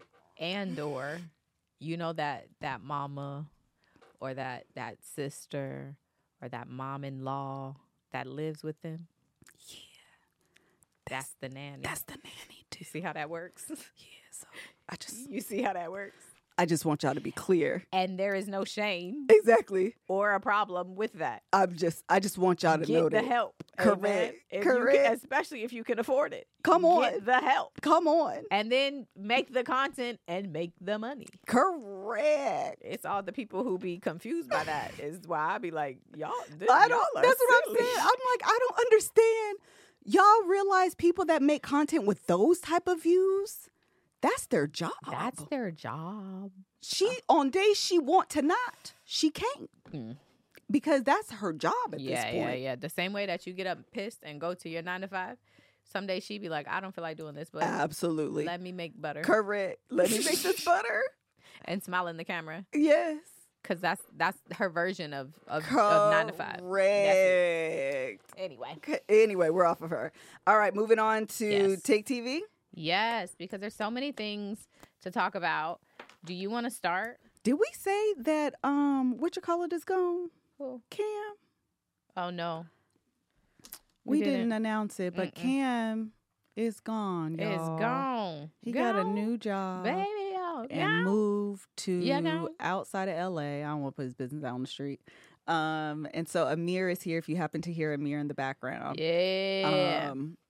you know that mama or that sister or that mom-in-law that lives with them. Yeah. That's the nanny. That's the nanny too. You see how that works? Yeah. So You see how that works? I just want y'all to be clear. And there is no shame Exactly. or a problem with that. I just want y'all to know Get the that. help. Correct. Amen. If Correct. You can, especially if you can afford it. Come on. Get the help. Come on. And then make the content and make the money. Correct. It's all the people who be confused by that is why I be like, y'all. That's what I'm saying. I'm like, I don't understand. Y'all realize people that make content with those type of views, that's their job. That's their job. On days she want to not, she can't. Mm. Because that's her job at this Yeah. point. The same way that you get up pissed and go to your 9 to 5, someday she be like, I don't feel like doing this, but Absolutely. let me make butter Correct. Let me make this butter. and smile in the camera. Yes. Because that's her version of 9 to 5. Correct. Anyway. Anyway, we're off of her. All right, moving on to Yes. Take TV. Yes, because there's so many things to talk about. Do you want to start? Did we say that whatchamacallit is gone? Who? Cam? Oh no, We didn't announce it, but Mm-mm. Cam is gone, y'all. It's gone. He got a Gone. new job. baby. Oh, And moved to Yeah, gone. outside of LA. I don't want to put his business out on the street. And so Amir is here if you happen to hear Amir in the background. yeah.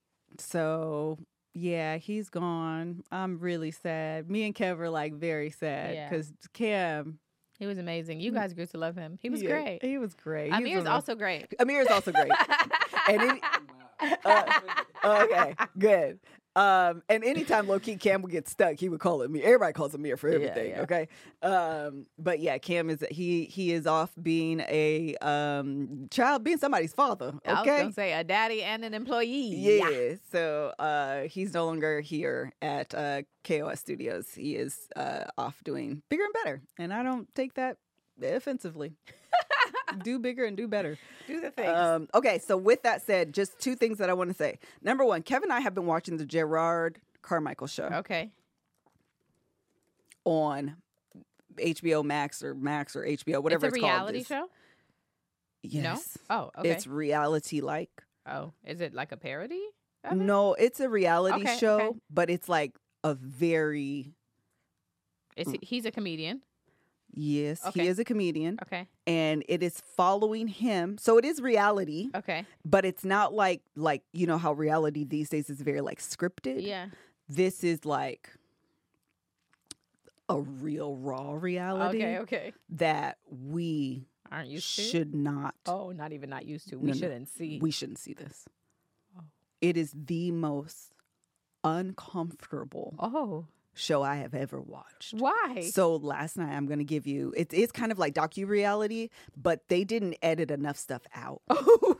So yeah, he's gone. I'm really sad. Me and Kev are like very sad Yeah. because Cam, He was amazing. You guys grew to love him. He was yeah, great. He was great. He's Amir's a- also great. Amir is also great. And okay, good. And anytime low key Cam would get stuck, he would call it me. Everybody calls him Amir for everything. yeah. Okay. But yeah, Cam is he is off being a child, being somebody's father. I was Okay. gonna say a daddy and an employee. Yeah. So he's no longer here at KOS Studios. He is off doing bigger and better, and I don't take that offensively. do bigger and do better. Do the things. Okay, so with that said, just two things that I want to say. Number one, Kevin and I have been watching the Gerard Carmichael show Okay. on HBO Max or HBO, whatever It's it's a reality called. show? Yes. No? Oh, okay. It's reality-like. Oh, is it like a parody of it? No, it's a reality Okay, show, okay. but it's like a very... He's a comedian. Yes, Okay. he is a comedian, Okay. and it is following him. So it is reality, Okay. but it's not like you know how reality these days is very like scripted. Yeah. This is like a real raw reality Okay. that we Aren't used to? should not. Oh, not even not used to. No, We no. shouldn't see. We shouldn't see this. Oh. It is the most uncomfortable Oh. show I have ever watched. Why? So last night I'm going to give you it's kind of like docu-reality, but they didn't edit enough stuff out. Oh.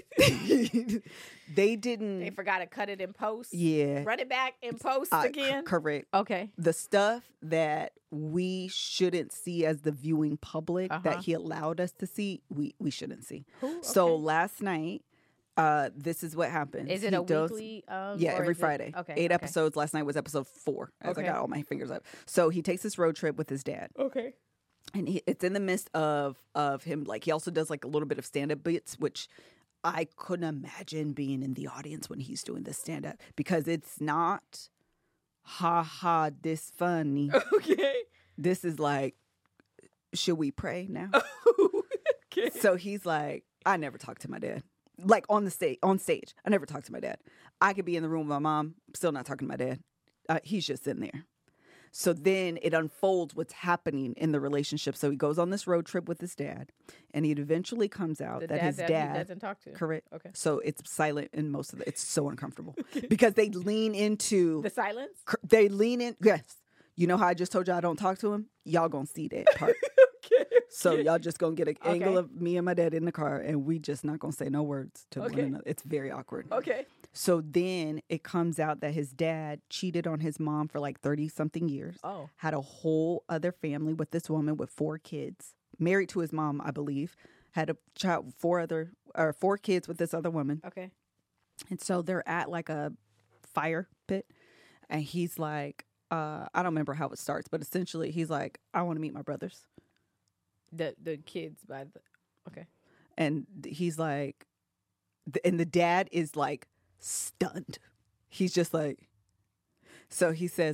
They didn't. They forgot to cut it in post. Yeah. Run it back in post again. Correct. Okay. The stuff that we shouldn't see as the viewing public that he allowed us to see, we shouldn't see. Cool. So okay. last night, this is what happens. Is it He a does- weekly? Yeah, or every is it- Friday. Okay. 8 okay. episodes. Last night was episode 4, as I Okay. got all my fingers up. So he takes this road trip with his dad. Okay. And it's in the midst of him, like he also does like a little bit of stand-up bits, which I couldn't imagine being in the audience when he's doing the stand-up, because it's not ha ha this funny. Okay. This is like, should we pray now? Okay. So he's like, I never talked to my dad. Like on stage, I never talked to my dad. I could be in the room with my mom, still not talking to my dad. He's just in there. So then it unfolds what's happening in the relationship. So he goes on this road trip with his dad, and it eventually comes out The that his he dad, doesn't talk to. correct. Okay. So it's silent in most of it's so uncomfortable because they lean into, The silence. they lean in. Yes. You know how I just told you I don't talk to him? Y'all gonna see that part. Okay. So y'all just gonna get an angle Okay. of me and my dad in the car, and we just not gonna say no words to one Okay. another. It's very awkward. Okay. So then it comes out that his dad cheated on his mom for like 30-something years. Oh. Had a whole other family with this woman with 4 kids. Married to his mom, I believe. Had a child, 4 kids with this other woman. Okay. And so they're at like a fire pit, and he's like, I don't remember how it starts, but essentially he's like, I want to meet my brothers. The kids by the. Okay. And he's like, and the dad is like stunned. He's just like, so he says,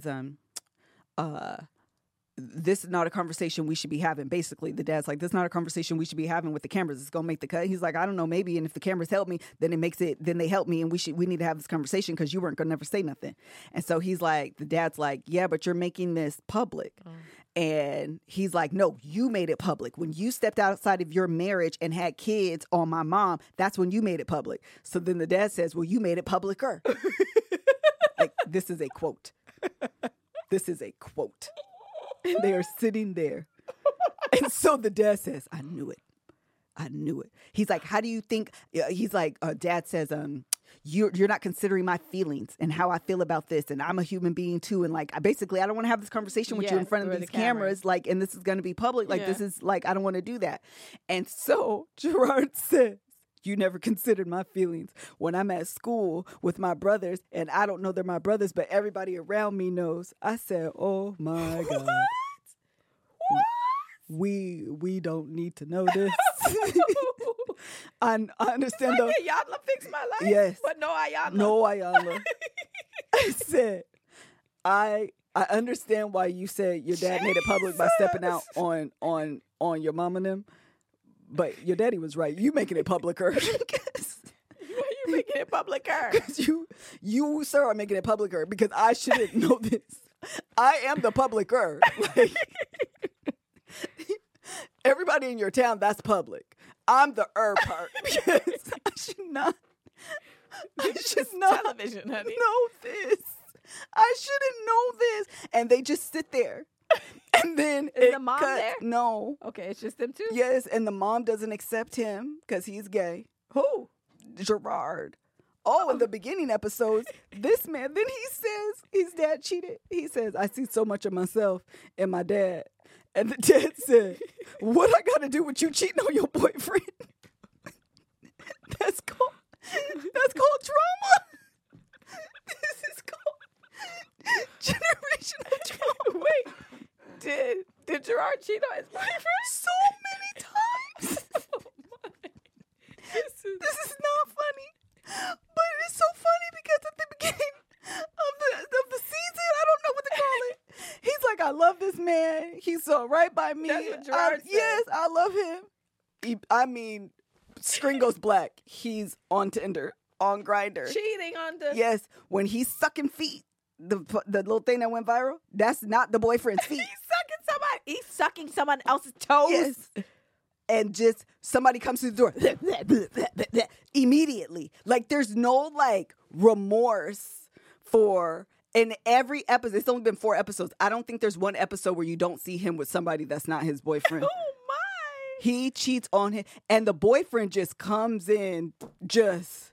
this is not a conversation we should be having. Basically, the dad's like, this is not a conversation we should be having with the cameras. It's gonna make the cut. He's like, I don't know, maybe. And if the cameras help me, then they help me, and we need to have this conversation because you weren't gonna never say nothing. And so he's like, the dad's like, yeah, but you're making this public. And he's like, no, you made it public. When you stepped outside of your marriage and had kids on my mom, that's when you made it public. So then the dad says, well, you made it publicer. Like, this is a quote. This is a quote. And they are sitting there. And so the dad says, I knew it. I knew it. He's like, how do you think? He's like, dad says, you're not considering my feelings and how I feel about this. And I'm a human being too. And like, I don't want to have this conversation with you in Yes, front of through these the camera. cameras. Like, and this is going to be public. Like, Yeah. this is like, I don't want to do that. And so Gerard says, you never considered my feelings when I'm at school with my brothers, and I don't know they're my brothers, but everybody around me knows. I said, oh my God. We don't need to know this. I understand though. Okay, Yadla fixed my life. Yes. But no, Ayala. No, Ayala. I said, I understand why you said your dad made it public by stepping out on your mom and them, but your daddy was right. You making it publicer. Why you making it publicer? you sir are making it publicer because I shouldn't know this. I am the publicer. Like, everybody in your town, that's public. I'm the part because I should not Television, honey. know this. I shouldn't know this. And they just sit there. And then Is it the mom cuts. there? No. Okay, it's just them two. Yes, and the mom doesn't accept him because he's gay. Who? Gerard. Oh, in the beginning episodes, this man, then he says his dad cheated. He says, I see so much of myself in my dad. And the dad said, what I got to do with you cheating on your boyfriend? That's called trauma. This is called generational trauma. Wait, did Gerard cheat on his boyfriend? So many times. This is not funny. But it is so funny because at the beginning of the season, I don't know what to call it. He's like, I love this man. He's so right by me. That's what Gerard said. Yes, I love him. Screen goes black. He's on Tinder, on Grindr. Cheating on the... Yes, when he's sucking feet, the little thing that went viral, that's not the boyfriend's feet. He's sucking someone else's toes. Yes. And just somebody comes through the door immediately. Like there's no like remorse for in every episode. It's only been 4 episodes. I don't think there's one episode where you don't see him with somebody that's not his boyfriend. Oh my! He cheats on him, and the boyfriend just comes in just.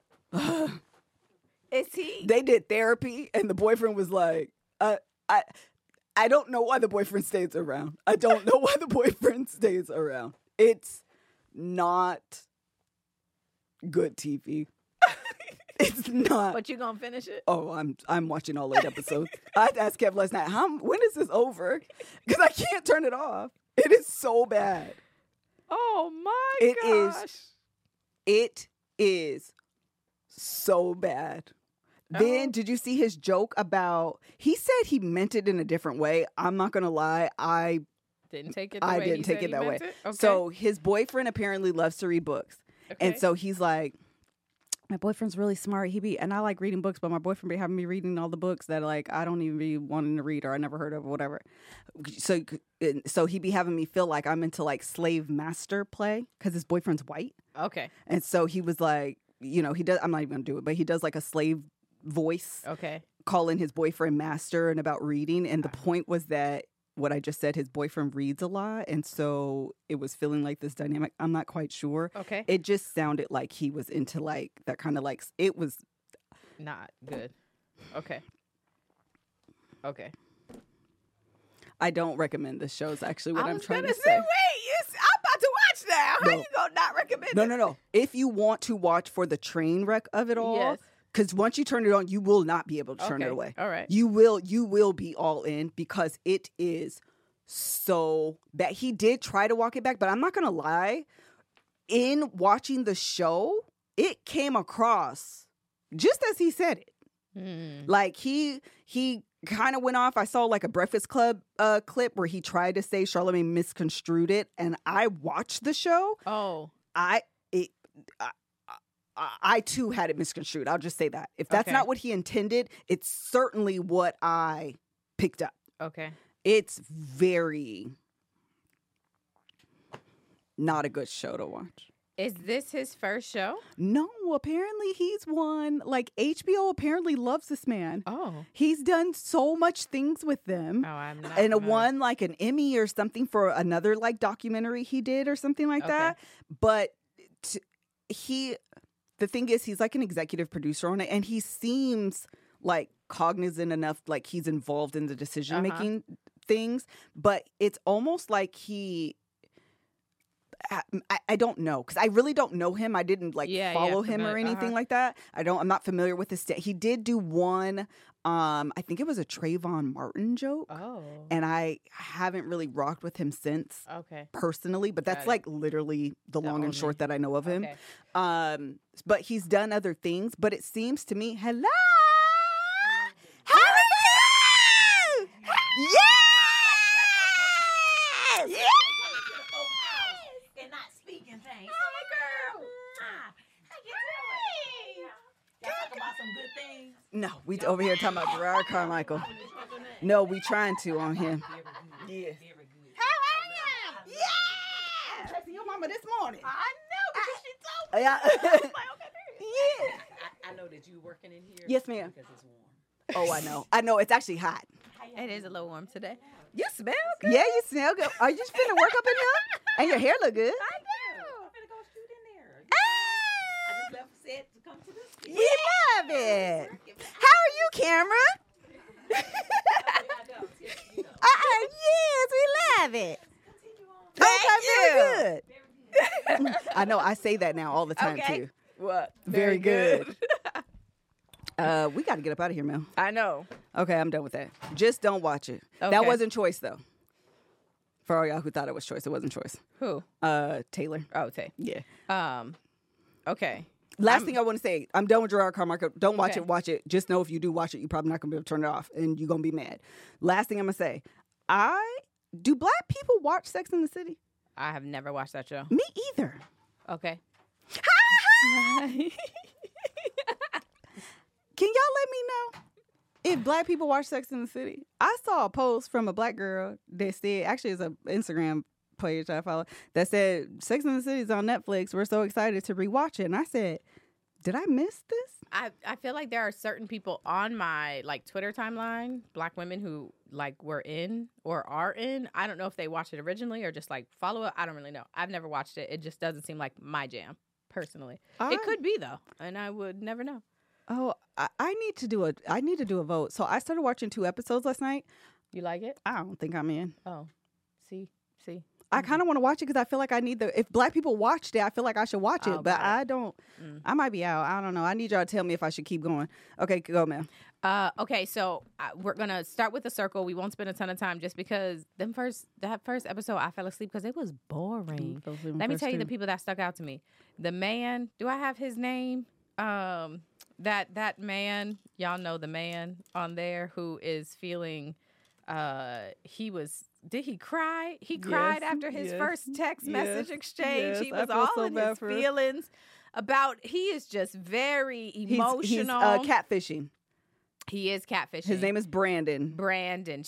Is he? They did therapy, and the boyfriend was like, I don't know why the boyfriend stays around. I don't know why the boyfriend stays around. It's not good TV. It's not. But you gonna finish it? Oh, I'm watching all 8 episodes. I asked Kev last night, when is this over? Because I can't turn it off. It is so bad. Oh my gosh. It is so bad. Then, did you see his joke about, he said he meant it in a different way. I'm not going to lie. I didn't take it that way. I didn't take it that way. Okay. So his boyfriend apparently loves to read books. Okay. And so he's like, my boyfriend's really smart. And I like reading books, but my boyfriend be having me reading all the books that like I don't even be wanting to read or I never heard of or whatever. So he be having me feel like I'm into like slave master play because his boyfriend's white. Okay. And so he was like, he does, I'm not even going to do it, but he does like a slave voice. Okay. Calling his boyfriend master and about reading. And the point was that what I just said, his boyfriend reads a lot. And so it was feeling like this dynamic. I'm not quite sure. Okay. It just sounded like he was into like that kind of like, it was not good. Okay. Okay. I don't recommend this show is actually what I'm trying to Wait, say. I'm about to watch now. How No. you gonna not recommend it? No. If you want to watch for the train wreck of it all, Yes. because once you turn it on, you will not be able to turn it Okay. away. All right. You will be all in because it is so bad. He did try to walk it back, but I'm not going to lie. In watching the show, it came across just as he said it. Like he kind of went off. I saw like a Breakfast Club clip where he tried to say Charlamagne misconstrued it, and I watched the show. Oh. I too had it misconstrued. I'll just say that. If that's Okay. not what he intended, it's certainly what I picked up. Okay. It's very not a good show to watch. Is this his first show? No, apparently he's won. Like HBO apparently loves this man. Oh. He's done so much things with them. Oh, I'm not. And familiar. won like an Emmy or something for another like documentary he did or something like that. But the thing is, he's like an executive producer on it, and he seems like cognizant enough, like he's involved in the decision making things. But it's almost like I don't know, because I really don't know him. I didn't follow him or anything like that. I'm not familiar with his he did do one. I think it was a Trayvon Martin joke. Oh. And I haven't really rocked with him since. Okay. Personally, but that's Got it. like literally the long and only- short that I know of him. Okay. But he's done other things. But it seems to me, hello, how are you? Yes, yes. They're not speaking things. Hey, girl. How you doing? Y'all talk about some good things. No, we over here talking about Gerard Carmichael. No, we trying to on him. Yeah. How are you? Yeah. Texting your mama this morning. I know because she told me. Yeah. I was like, okay, Yeah. I know that you working in here. Yes, ma'am. Because it's warm. Oh, I know. I know. It's actually hot. It is a little warm today. you smell good. Yeah, you smell good. Are you just finna work up in here? And your hair look good. I'm gonna go shoot in there. Ah, I just left set to come to this. we love it. How are you, camera? Yes, we love I know. I say that now all the time Okay. too. What? Very good. We got to get up out of here, Mel. I know. Okay, I'm done with that. Just don't watch it. That Okay. wasn't choice though. For all y'all who thought it was choice, it wasn't choice. Who? Taylor. Oh, Tay. Yeah. Okay. Last thing I want to say, I'm done with Gerard Carmichael. Don't watch Okay. it. Watch it. Just know if you do watch it, you're probably not going to be able to turn it off, and you're going to be mad. Last thing I'm going to say, do black people watch Sex in the City? I have never watched that show. Me either. Okay. Can y'all let me know if black people watch Sex in the City? I saw a post from a black girl that said, actually it's an Instagram page I follow, that said, Sex in the City is on Netflix. We're so excited to rewatch it. And I said, did I miss this? I feel like there are certain people on my like Twitter timeline, black women who like were in or are in. I don't know if they watched it originally or just like follow it. I don't really know. I've never watched it. It just doesn't seem like my jam personally. It could be though, and I would never know. Oh, I need to do a vote. So I started watching 2 episodes last night. You like it? I don't think I'm in. Oh, see. I kind of want to watch it because I feel like I need if black people watched it, I feel like I should watch it, Oh, but got it. I don't. I might be out. I don't know. I need y'all to tell me if I should keep going. Okay, go, man. Okay, so we're gonna start with the circle. We won't spend a ton of time just because that first episode I fell asleep because it was boring. Let me tell you the people that stuck out to me. The man, do I have his name? That man, y'all know the man on there who is feeling. Did he cry? He cried after his first text message exchange. He was all in his feelings about. He is just very emotional. He's catfishing. He is catfishing. His name is Brandon. Brandon.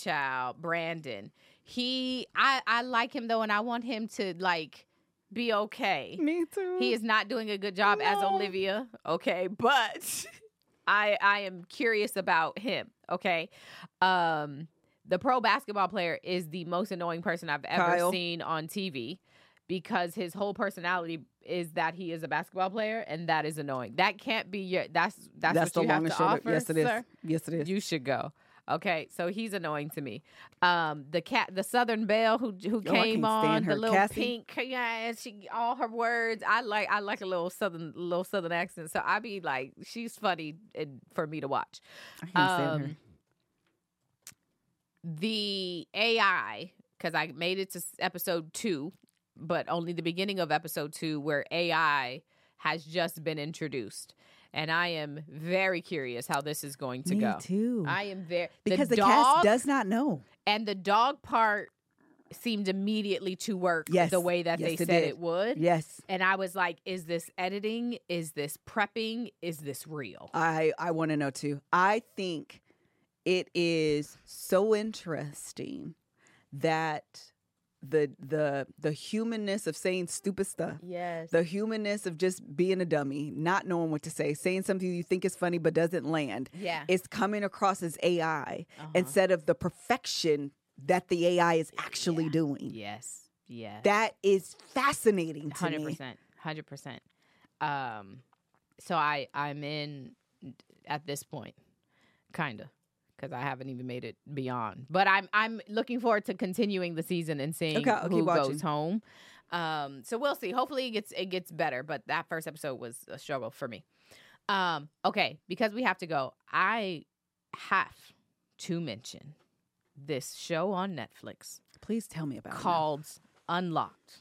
I like him though, and I want him to like be okay. Me too. He is not doing a good job as Olivia, okay, but I am curious about him, okay. The pro basketball player is the most annoying person I've ever seen on TV because his whole personality is that he is a basketball player, and that is annoying. That can't be your. That's what you have to offer. Yes, it is. Sir. Yes, it is. You should go. Okay, so he's annoying to me. The Southern Belle who came on, her. the little Cassie? pink, yeah, she all her words. I like a little southern accent. So I be like, she's funny for me to watch. I can't stand her. The AI, because I made it to episode 2, but only the beginning of episode 2, where AI has just been introduced. And I am very curious how this is going to go. Me too. I am very because the dog, cast does not know. And the dog part seemed immediately to work the way that they said it would. Yes. And I was like, is this editing? Is this prepping? Is this real? I want to know too. I think it is so interesting that the humanness of saying stupid stuff. Yes. The humanness of just being a dummy, not knowing what to say, saying something you think is funny but doesn't land. Yeah. It's coming across as AI instead of the perfection that the AI is actually doing. Yes. Yeah. That is fascinating to me. 100%. So I'm in at this point, kind of. Because I haven't even made it beyond, but I'm looking forward to continuing the season and seeing who goes home. So we'll see. Hopefully it gets better. But that first episode was a struggle for me. Okay, because we have to go. I have to mention this show on Netflix. Please tell me about it. Called Unlocked.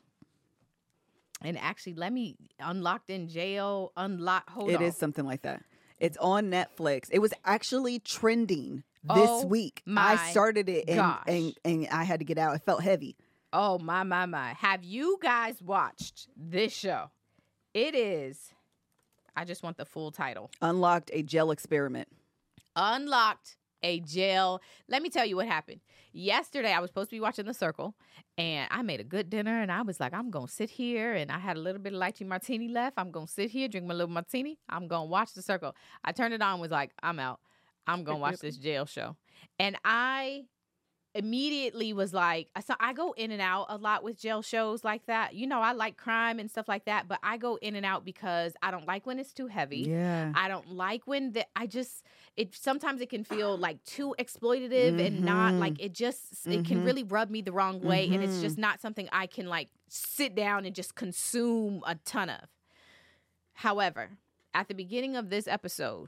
And actually, Unlocked in Jail. Hold on. It is something like that. It's on Netflix. It was actually trending this week. I started it and I had to get out. It felt heavy. Oh, my. Have you guys watched this show? It is, I just want the full title. Unlocked, a jail experiment. Unlocked, a jail. Let me tell you what happened. Yesterday, I was supposed to be watching The Circle, and I made a good dinner, and I was like, I'm going to sit here, and I had a little bit of lychee martini left. I'm going to sit here, drink my little martini. I'm going to watch The Circle. I turned it on, was like, I'm out. I'm going to watch this jail show. And I immediately was like, so I go in and out a lot with jail shows like that. You know, I like crime and stuff like that, but I go in and out because I don't like when it's too heavy. Yeah. I don't like when sometimes it can feel like too exploitative and not like it can really rub me the wrong way. And it's just not something I can like sit down and just consume a ton of. However, at the beginning of this episode,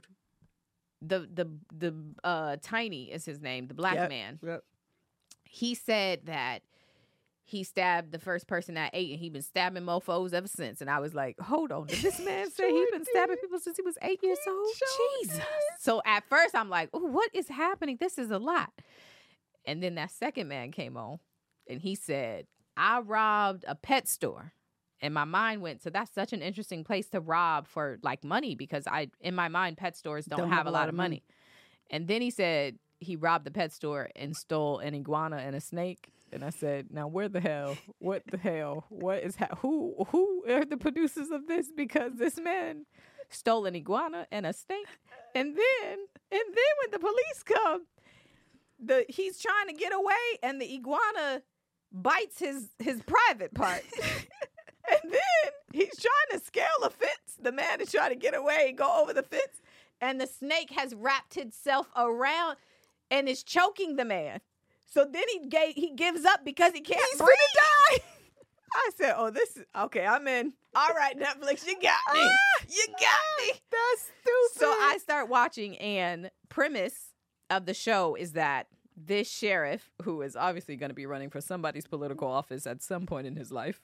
the Tiny is his name, the black man. Yep. He said that he stabbed the first person at 8 and he been stabbing mofos ever since. And I was like, hold on, did this man say he been stabbing people since he was 8 years old? Jesus. So at first I'm like, oh, what is happening? This is a lot. And then that second man came on and he said, I robbed a pet store. And my mind went, so that's such an interesting place to rob for like money, because in my mind, pet stores don't have a lot of money. And then he said he robbed the pet store and stole an iguana and a snake. And I said, now what the hell, what is, who are the producers of this? Because this man stole an iguana and a snake. And then when the police come, he's trying to get away and the iguana bites his private part. And then he's trying to scale a fence. The man is trying to get away and go over the fence. And the snake has wrapped itself around and is choking the man. So then he gives up because he can't breathe. Die. I said, oh, this is, okay, I'm in. All right, Netflix, you got me. You got me. That's stupid. So I start watching, and premise of the show is that this sheriff, who is obviously going to be running for somebody's political office at some point in his life,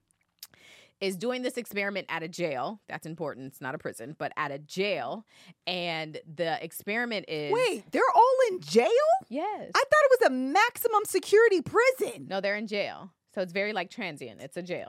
is doing this experiment at a jail. That's important. It's not a prison, but at a jail. And the experiment is... Wait, they're all in jail? Yes. I thought it was a maximum security prison. No, they're in jail. So it's very like transient. It's a jail.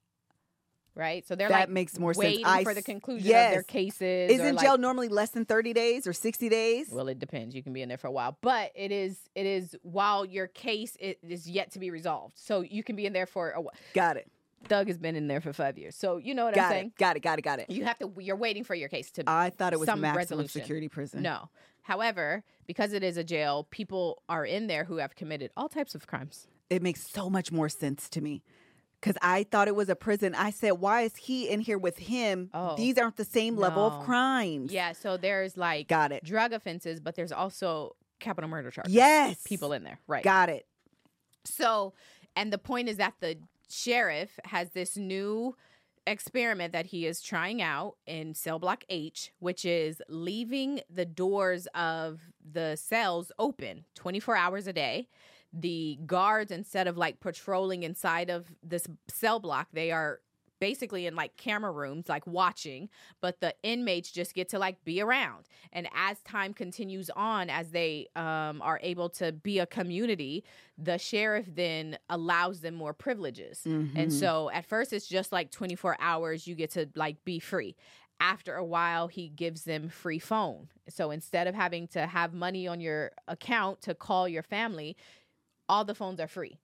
Right? So they're that makes more waiting sense. for the conclusion of their cases. Isn't jail normally less than 30 days or 60 days? Well, it depends. You can be in there for a while. But it is while your case is yet to be resolved. So you can be in there for a while. Got it. Doug has been in there for 5 years. So you know what I'm saying? Got it. You're waiting for your case to I thought it was some maximum resolution. security prison. No. However, because it is a jail, people are in there who have committed all types of crimes. It makes so much more sense to me. Because I thought it was a prison. I said, why is he in here with him? Oh, these aren't the same level of crimes. Yeah, so there's like Got it. drug offenses, but there's also capital murder charges. Yes. People in there. Right. Got it. So, and the point is that the sheriff has this new experiment that he is trying out in cell block H, which is leaving the doors of the cells open 24 hours a day. The guards, instead of like patrolling inside of this cell block, they are basically in like camera rooms, like watching, but the inmates just get to like be around. And as time continues on, as they are able to be a community, the sheriff then allows them more privileges. And so at first it's just like 24 hours, you get to like be free. After a while, he gives them free phone. So instead of having to have money on your account to call your family, all the phones are free.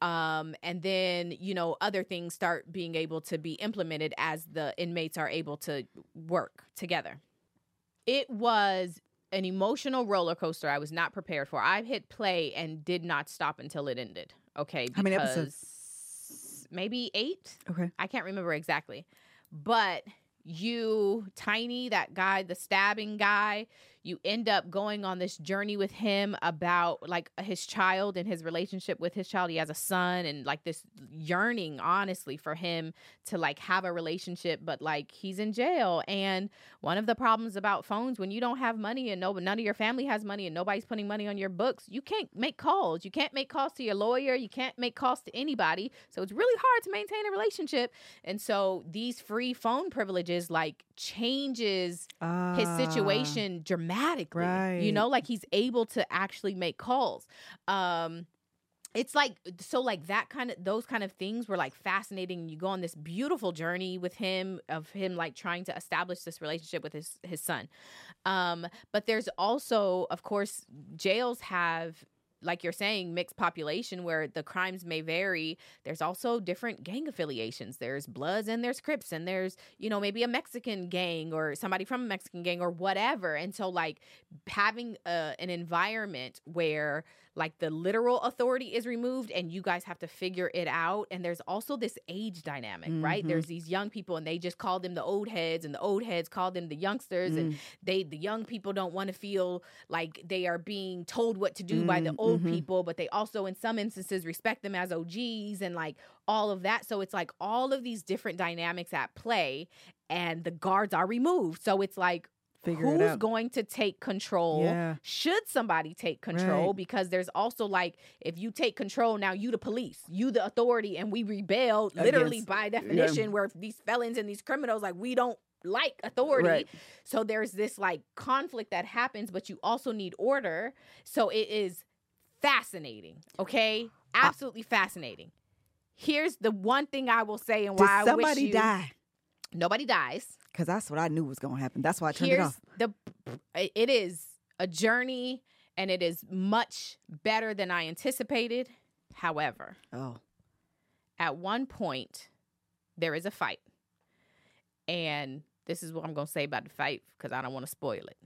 And then, other things start being able to be implemented as the inmates are able to work together. It was an emotional roller coaster I was not prepared for. I hit play and did not stop until it ended. Okay. How many episodes? Maybe 8. Okay. I can't remember exactly. But Tiny, that guy, the stabbing guy, you end up going on this journey with him about like his child and his relationship with his child. He has a son, and like this yearning, honestly, for him to like have a relationship, but like he's in jail. And one of the problems about phones, when you don't have money and none of your family has money and nobody's putting money on your books, you can't make calls. You can't make calls to your lawyer. You can't make calls to anybody. So it's really hard to maintain a relationship. And so these free phone privileges like changes his situation dramatically. Right. Like he's able to actually make calls. It's like, so like those kind of things were like fascinating. You go on this beautiful journey with him, of him like trying to establish this relationship with his son. But there's also, of course, jails have, like you're saying, mixed population where the crimes may vary. There's also different gang affiliations. There's Bloods and there's Crips, and there's, maybe a Mexican gang or somebody from a Mexican gang or whatever. And so like having an environment where like the literal authority is removed and you guys have to figure it out. And there's also this age dynamic, right? There's these young people and they just call them the old heads and the old heads call them the youngsters. And the young people don't want to feel like they are being told what to do by the old people, but they also in some instances respect them as OGs and like all of that. So it's like all of these different dynamics at play and the guards are removed. So it's like, who's going to take control? Yeah. Should somebody take control? Right. Because there's also like, if you take control, now you the police, you the authority, and we rebel literally by definition where these felons and these criminals, like we don't like authority. Right. So there's this like conflict that happens, but you also need order. So it is fascinating. Okay. Absolutely fascinating. Here's the one thing I will say and why Did I wish somebody die? Nobody dies. Because that's what I knew was going to happen. That's why I turned it off. It is a journey and it is much better than I anticipated. However, at one point, there is a fight. And this is what I'm going to say about the fight because I don't want to spoil it.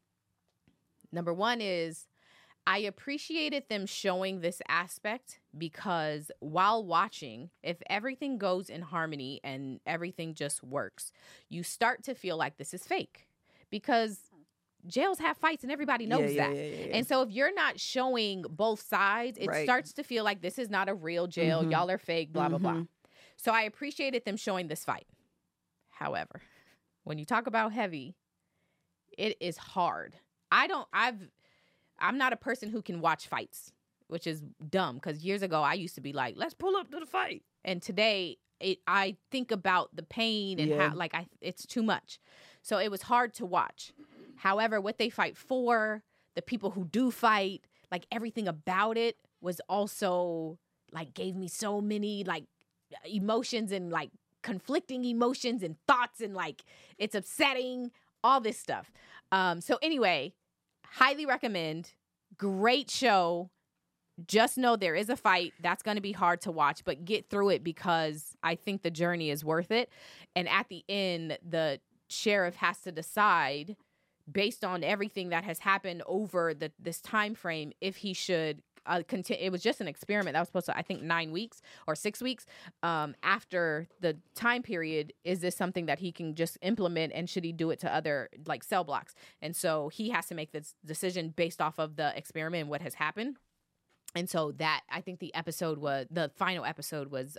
Number one is I appreciated them showing this aspect because while watching, if everything goes in harmony and everything just works, you start to feel like this is fake because jails have fights and everybody knows that. Yeah. And so if you're not showing both sides, it starts to feel like this is not a real jail. Y'all are fake, blah, blah, blah. So I appreciated them showing this fight. However, when you talk about heavy, it is hard. I'm not a person who can watch fights, which is dumb because years ago I used to be like, let's pull up to the fight. And today I think about the pain and how it's too much. So it was hard to watch. However, what they fight for, the people who do fight, like everything about it was also like gave me so many like emotions and like conflicting emotions and thoughts and like it's upsetting, all this stuff. So anyway, highly recommend. Great show. Just know there is a fight. That's going to be hard to watch, but get through it because I think the journey is worth it. And at the end, the sheriff has to decide based on everything that has happened over this time frame if he should continue. It was just an experiment that was supposed to, I think, 9 weeks or 6 weeks after the time period. Is this something that he can just implement and should he do it to other like cell blocks? And so he has to make this decision based off of the experiment and what has happened. And so that I think the final episode was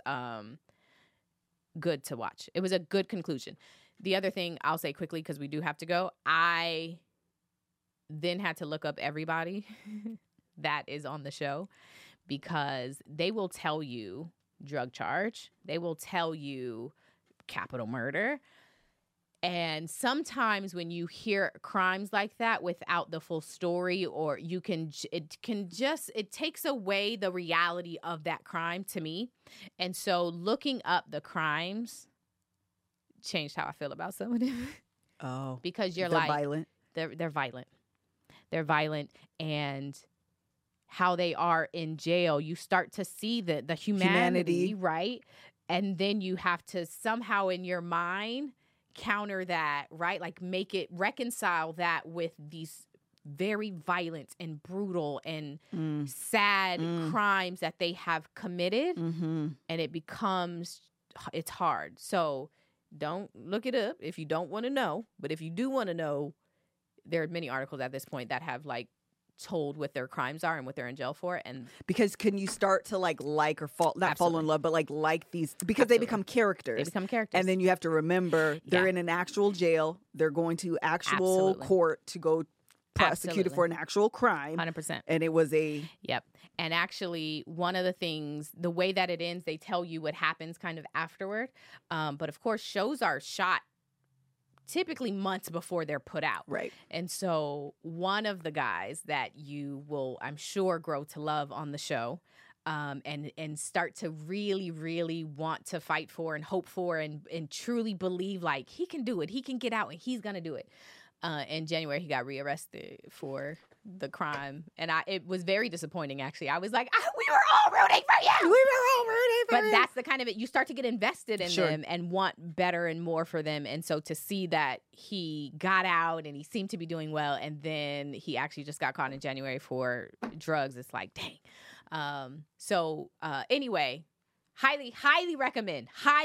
good to watch. It was a good conclusion. The other thing I'll say quickly because we do have to go. I then had to look up everybody that is on the show because they will tell you drug charge. They will tell you capital murder. And sometimes when you hear crimes like that without the full story or it takes away the reality of that crime to me. And so looking up the crimes changed how I feel about some of them. Oh. Because they're violent. They're violent. They're violent and how they are in jail, you start to see the humanity, right? And then you have to somehow in your mind counter that, right? Like reconcile that with these very violent and brutal and sad crimes that they have committed. And it's hard. So don't look it up if you don't want to know. But if you do want to know, there are many articles at this point that have like told what their crimes are and what they're in jail for. And because can you start to like or fall in love, but like these because they become characters. They become characters. And then you have to remember they're in an actual jail. They're going to actual court to go prosecuted for an actual crime. 100%. And it was Yep. And actually, one of the things, the way that it ends, they tell you what happens kind of afterward. But of course, shows are shot typically months before they're put out. Right. And so one of the guys that you will, I'm sure, grow to love on the show and start to really, really want to fight for and hope for and truly believe like he can do it. He can get out and he's going to do it. In January, he got rearrested for the crime, and it was very disappointing. Actually, I was like, we were all rooting for you. We were all rooting for But you. that's the kind of it. You start to get invested in Sure. them and want better and more for them. And so to see that he got out and he seemed to be doing well, and then he actually just got caught in January for drugs, it's like, dang. Anyway, highly recommend.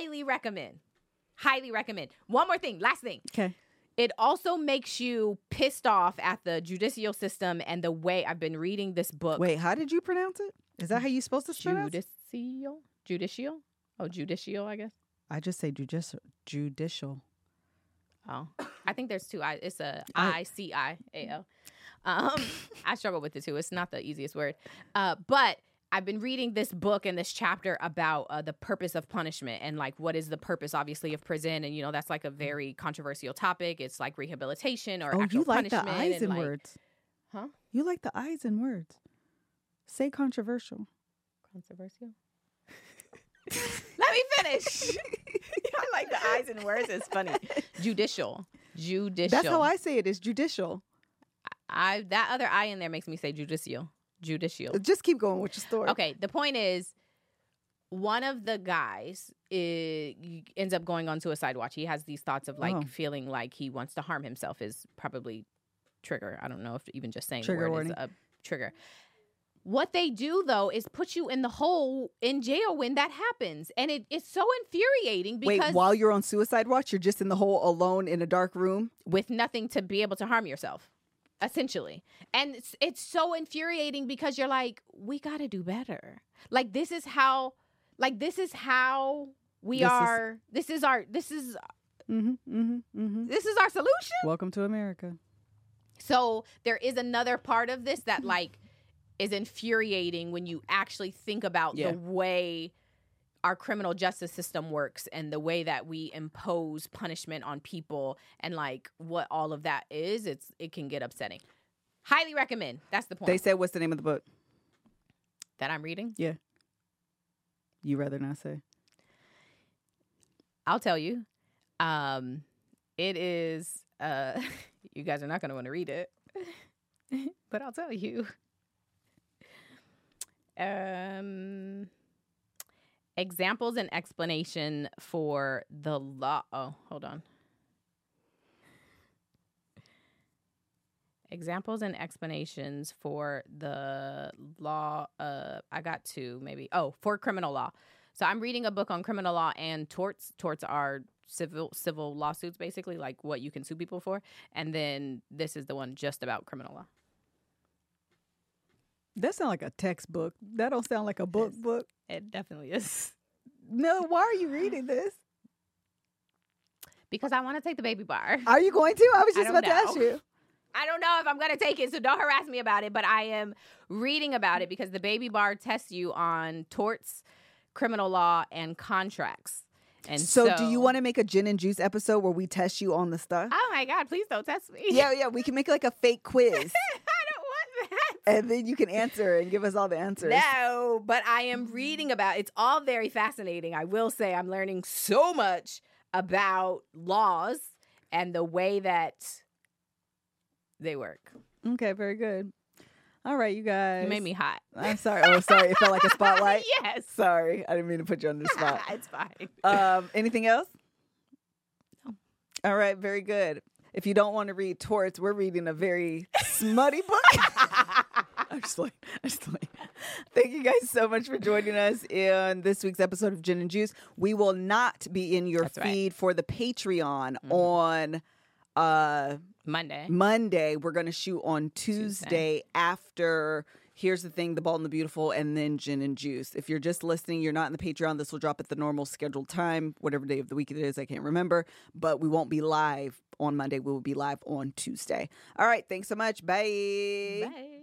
One more thing, last thing. Okay. It also makes you pissed off at the judicial system and the way I've been reading this book. Wait, how did you pronounce it? Is that how you supposed to pronounce it? Judicial? Oh, judicial, I guess. I just say judicial. Oh, I think there's two. It's a ICIAL. I struggle with it too. It's not the easiest word. But I've been reading this book and this chapter about the purpose of punishment and like what is the purpose, obviously, of prison. And, you know, that's like a very controversial topic. It's like rehabilitation or actual you like punishment. the eyes in like, words. Huh? You like the eyes in words. Say controversial. Controversial? Let me finish. I like the eyes in words. It's funny. Judicial. That's how I say it, is judicial. That other I in there makes me say judicial. Just keep going with your story. Okay, the point is, one of the guys ends up going on suicide watch. He has these thoughts of like feeling like he wants to harm himself is probably trigger. I don't know if even just saying Trigger the word warning. is a trigger. What they do, though, is put you in the hole in jail when that happens. And it's so infuriating because Wait, while you're on suicide watch, you're just in the hole alone in a dark room? with nothing to be able to harm yourself, essentially. And it's so infuriating because you're like, we got to do better. Like, this is how we are. This is our solution. Welcome to America. So there is another part of this that like is infuriating when you actually think about the way our criminal justice system works and the way that we impose punishment on people and like what all of that is. It can get upsetting. Highly recommend. That's the point. They said, what's the name of the book? That I'm reading? Yeah. You rather not say? I'll tell you. It is you guys are not going to want to read it. But I'll tell you. Examples and explanation for the law. Oh, hold on. Examples and explanations for the law. I got two, maybe. Oh, for criminal law. So I'm reading a book on criminal law and torts. Torts are civil lawsuits, basically, like what you can sue people for. And then this is the one just about criminal law. That sounds like a textbook. That don't sound like a book. It definitely is. No, why are you reading this? Because I want to take the baby bar. Are you going to? I was just I about don't to ask know. you. I don't know if I'm going to take it, so don't harass me about it. But I am reading about it because the baby bar tests you on torts, criminal law, and contracts. And So do you want to make a gin and juice episode where we test you on the stuff? Oh my God, please don't test me. Yeah, we can make like a fake quiz. I don't want that. And then you can answer and give us all the answers. No, but I am reading about it's all very fascinating. I will say I'm learning so much about laws and the way that they work. Okay, very good. All right, you guys. You made me hot. I'm sorry. Oh, sorry. It felt like a spotlight. Yes. Sorry. I didn't mean to put you on the spot. It's fine. Anything else? No. All right, very good. If you don't want to read torts, we're reading a very smutty book. I'm just playing. Thank you guys so much for joining us in this week's episode of Gin and Juice. We will not be in your That's feed right. for the Patreon on Monday. We're going to shoot on Tuesday after Here's the Thing, The Bold and the Beautiful, and then Gin and Juice. If you're just listening, you're not in the Patreon, this will drop at the normal scheduled time, whatever day of the week it is, I can't remember. But we won't be live on Monday. We will be live on Tuesday. All right. Thanks so much. Bye. Bye.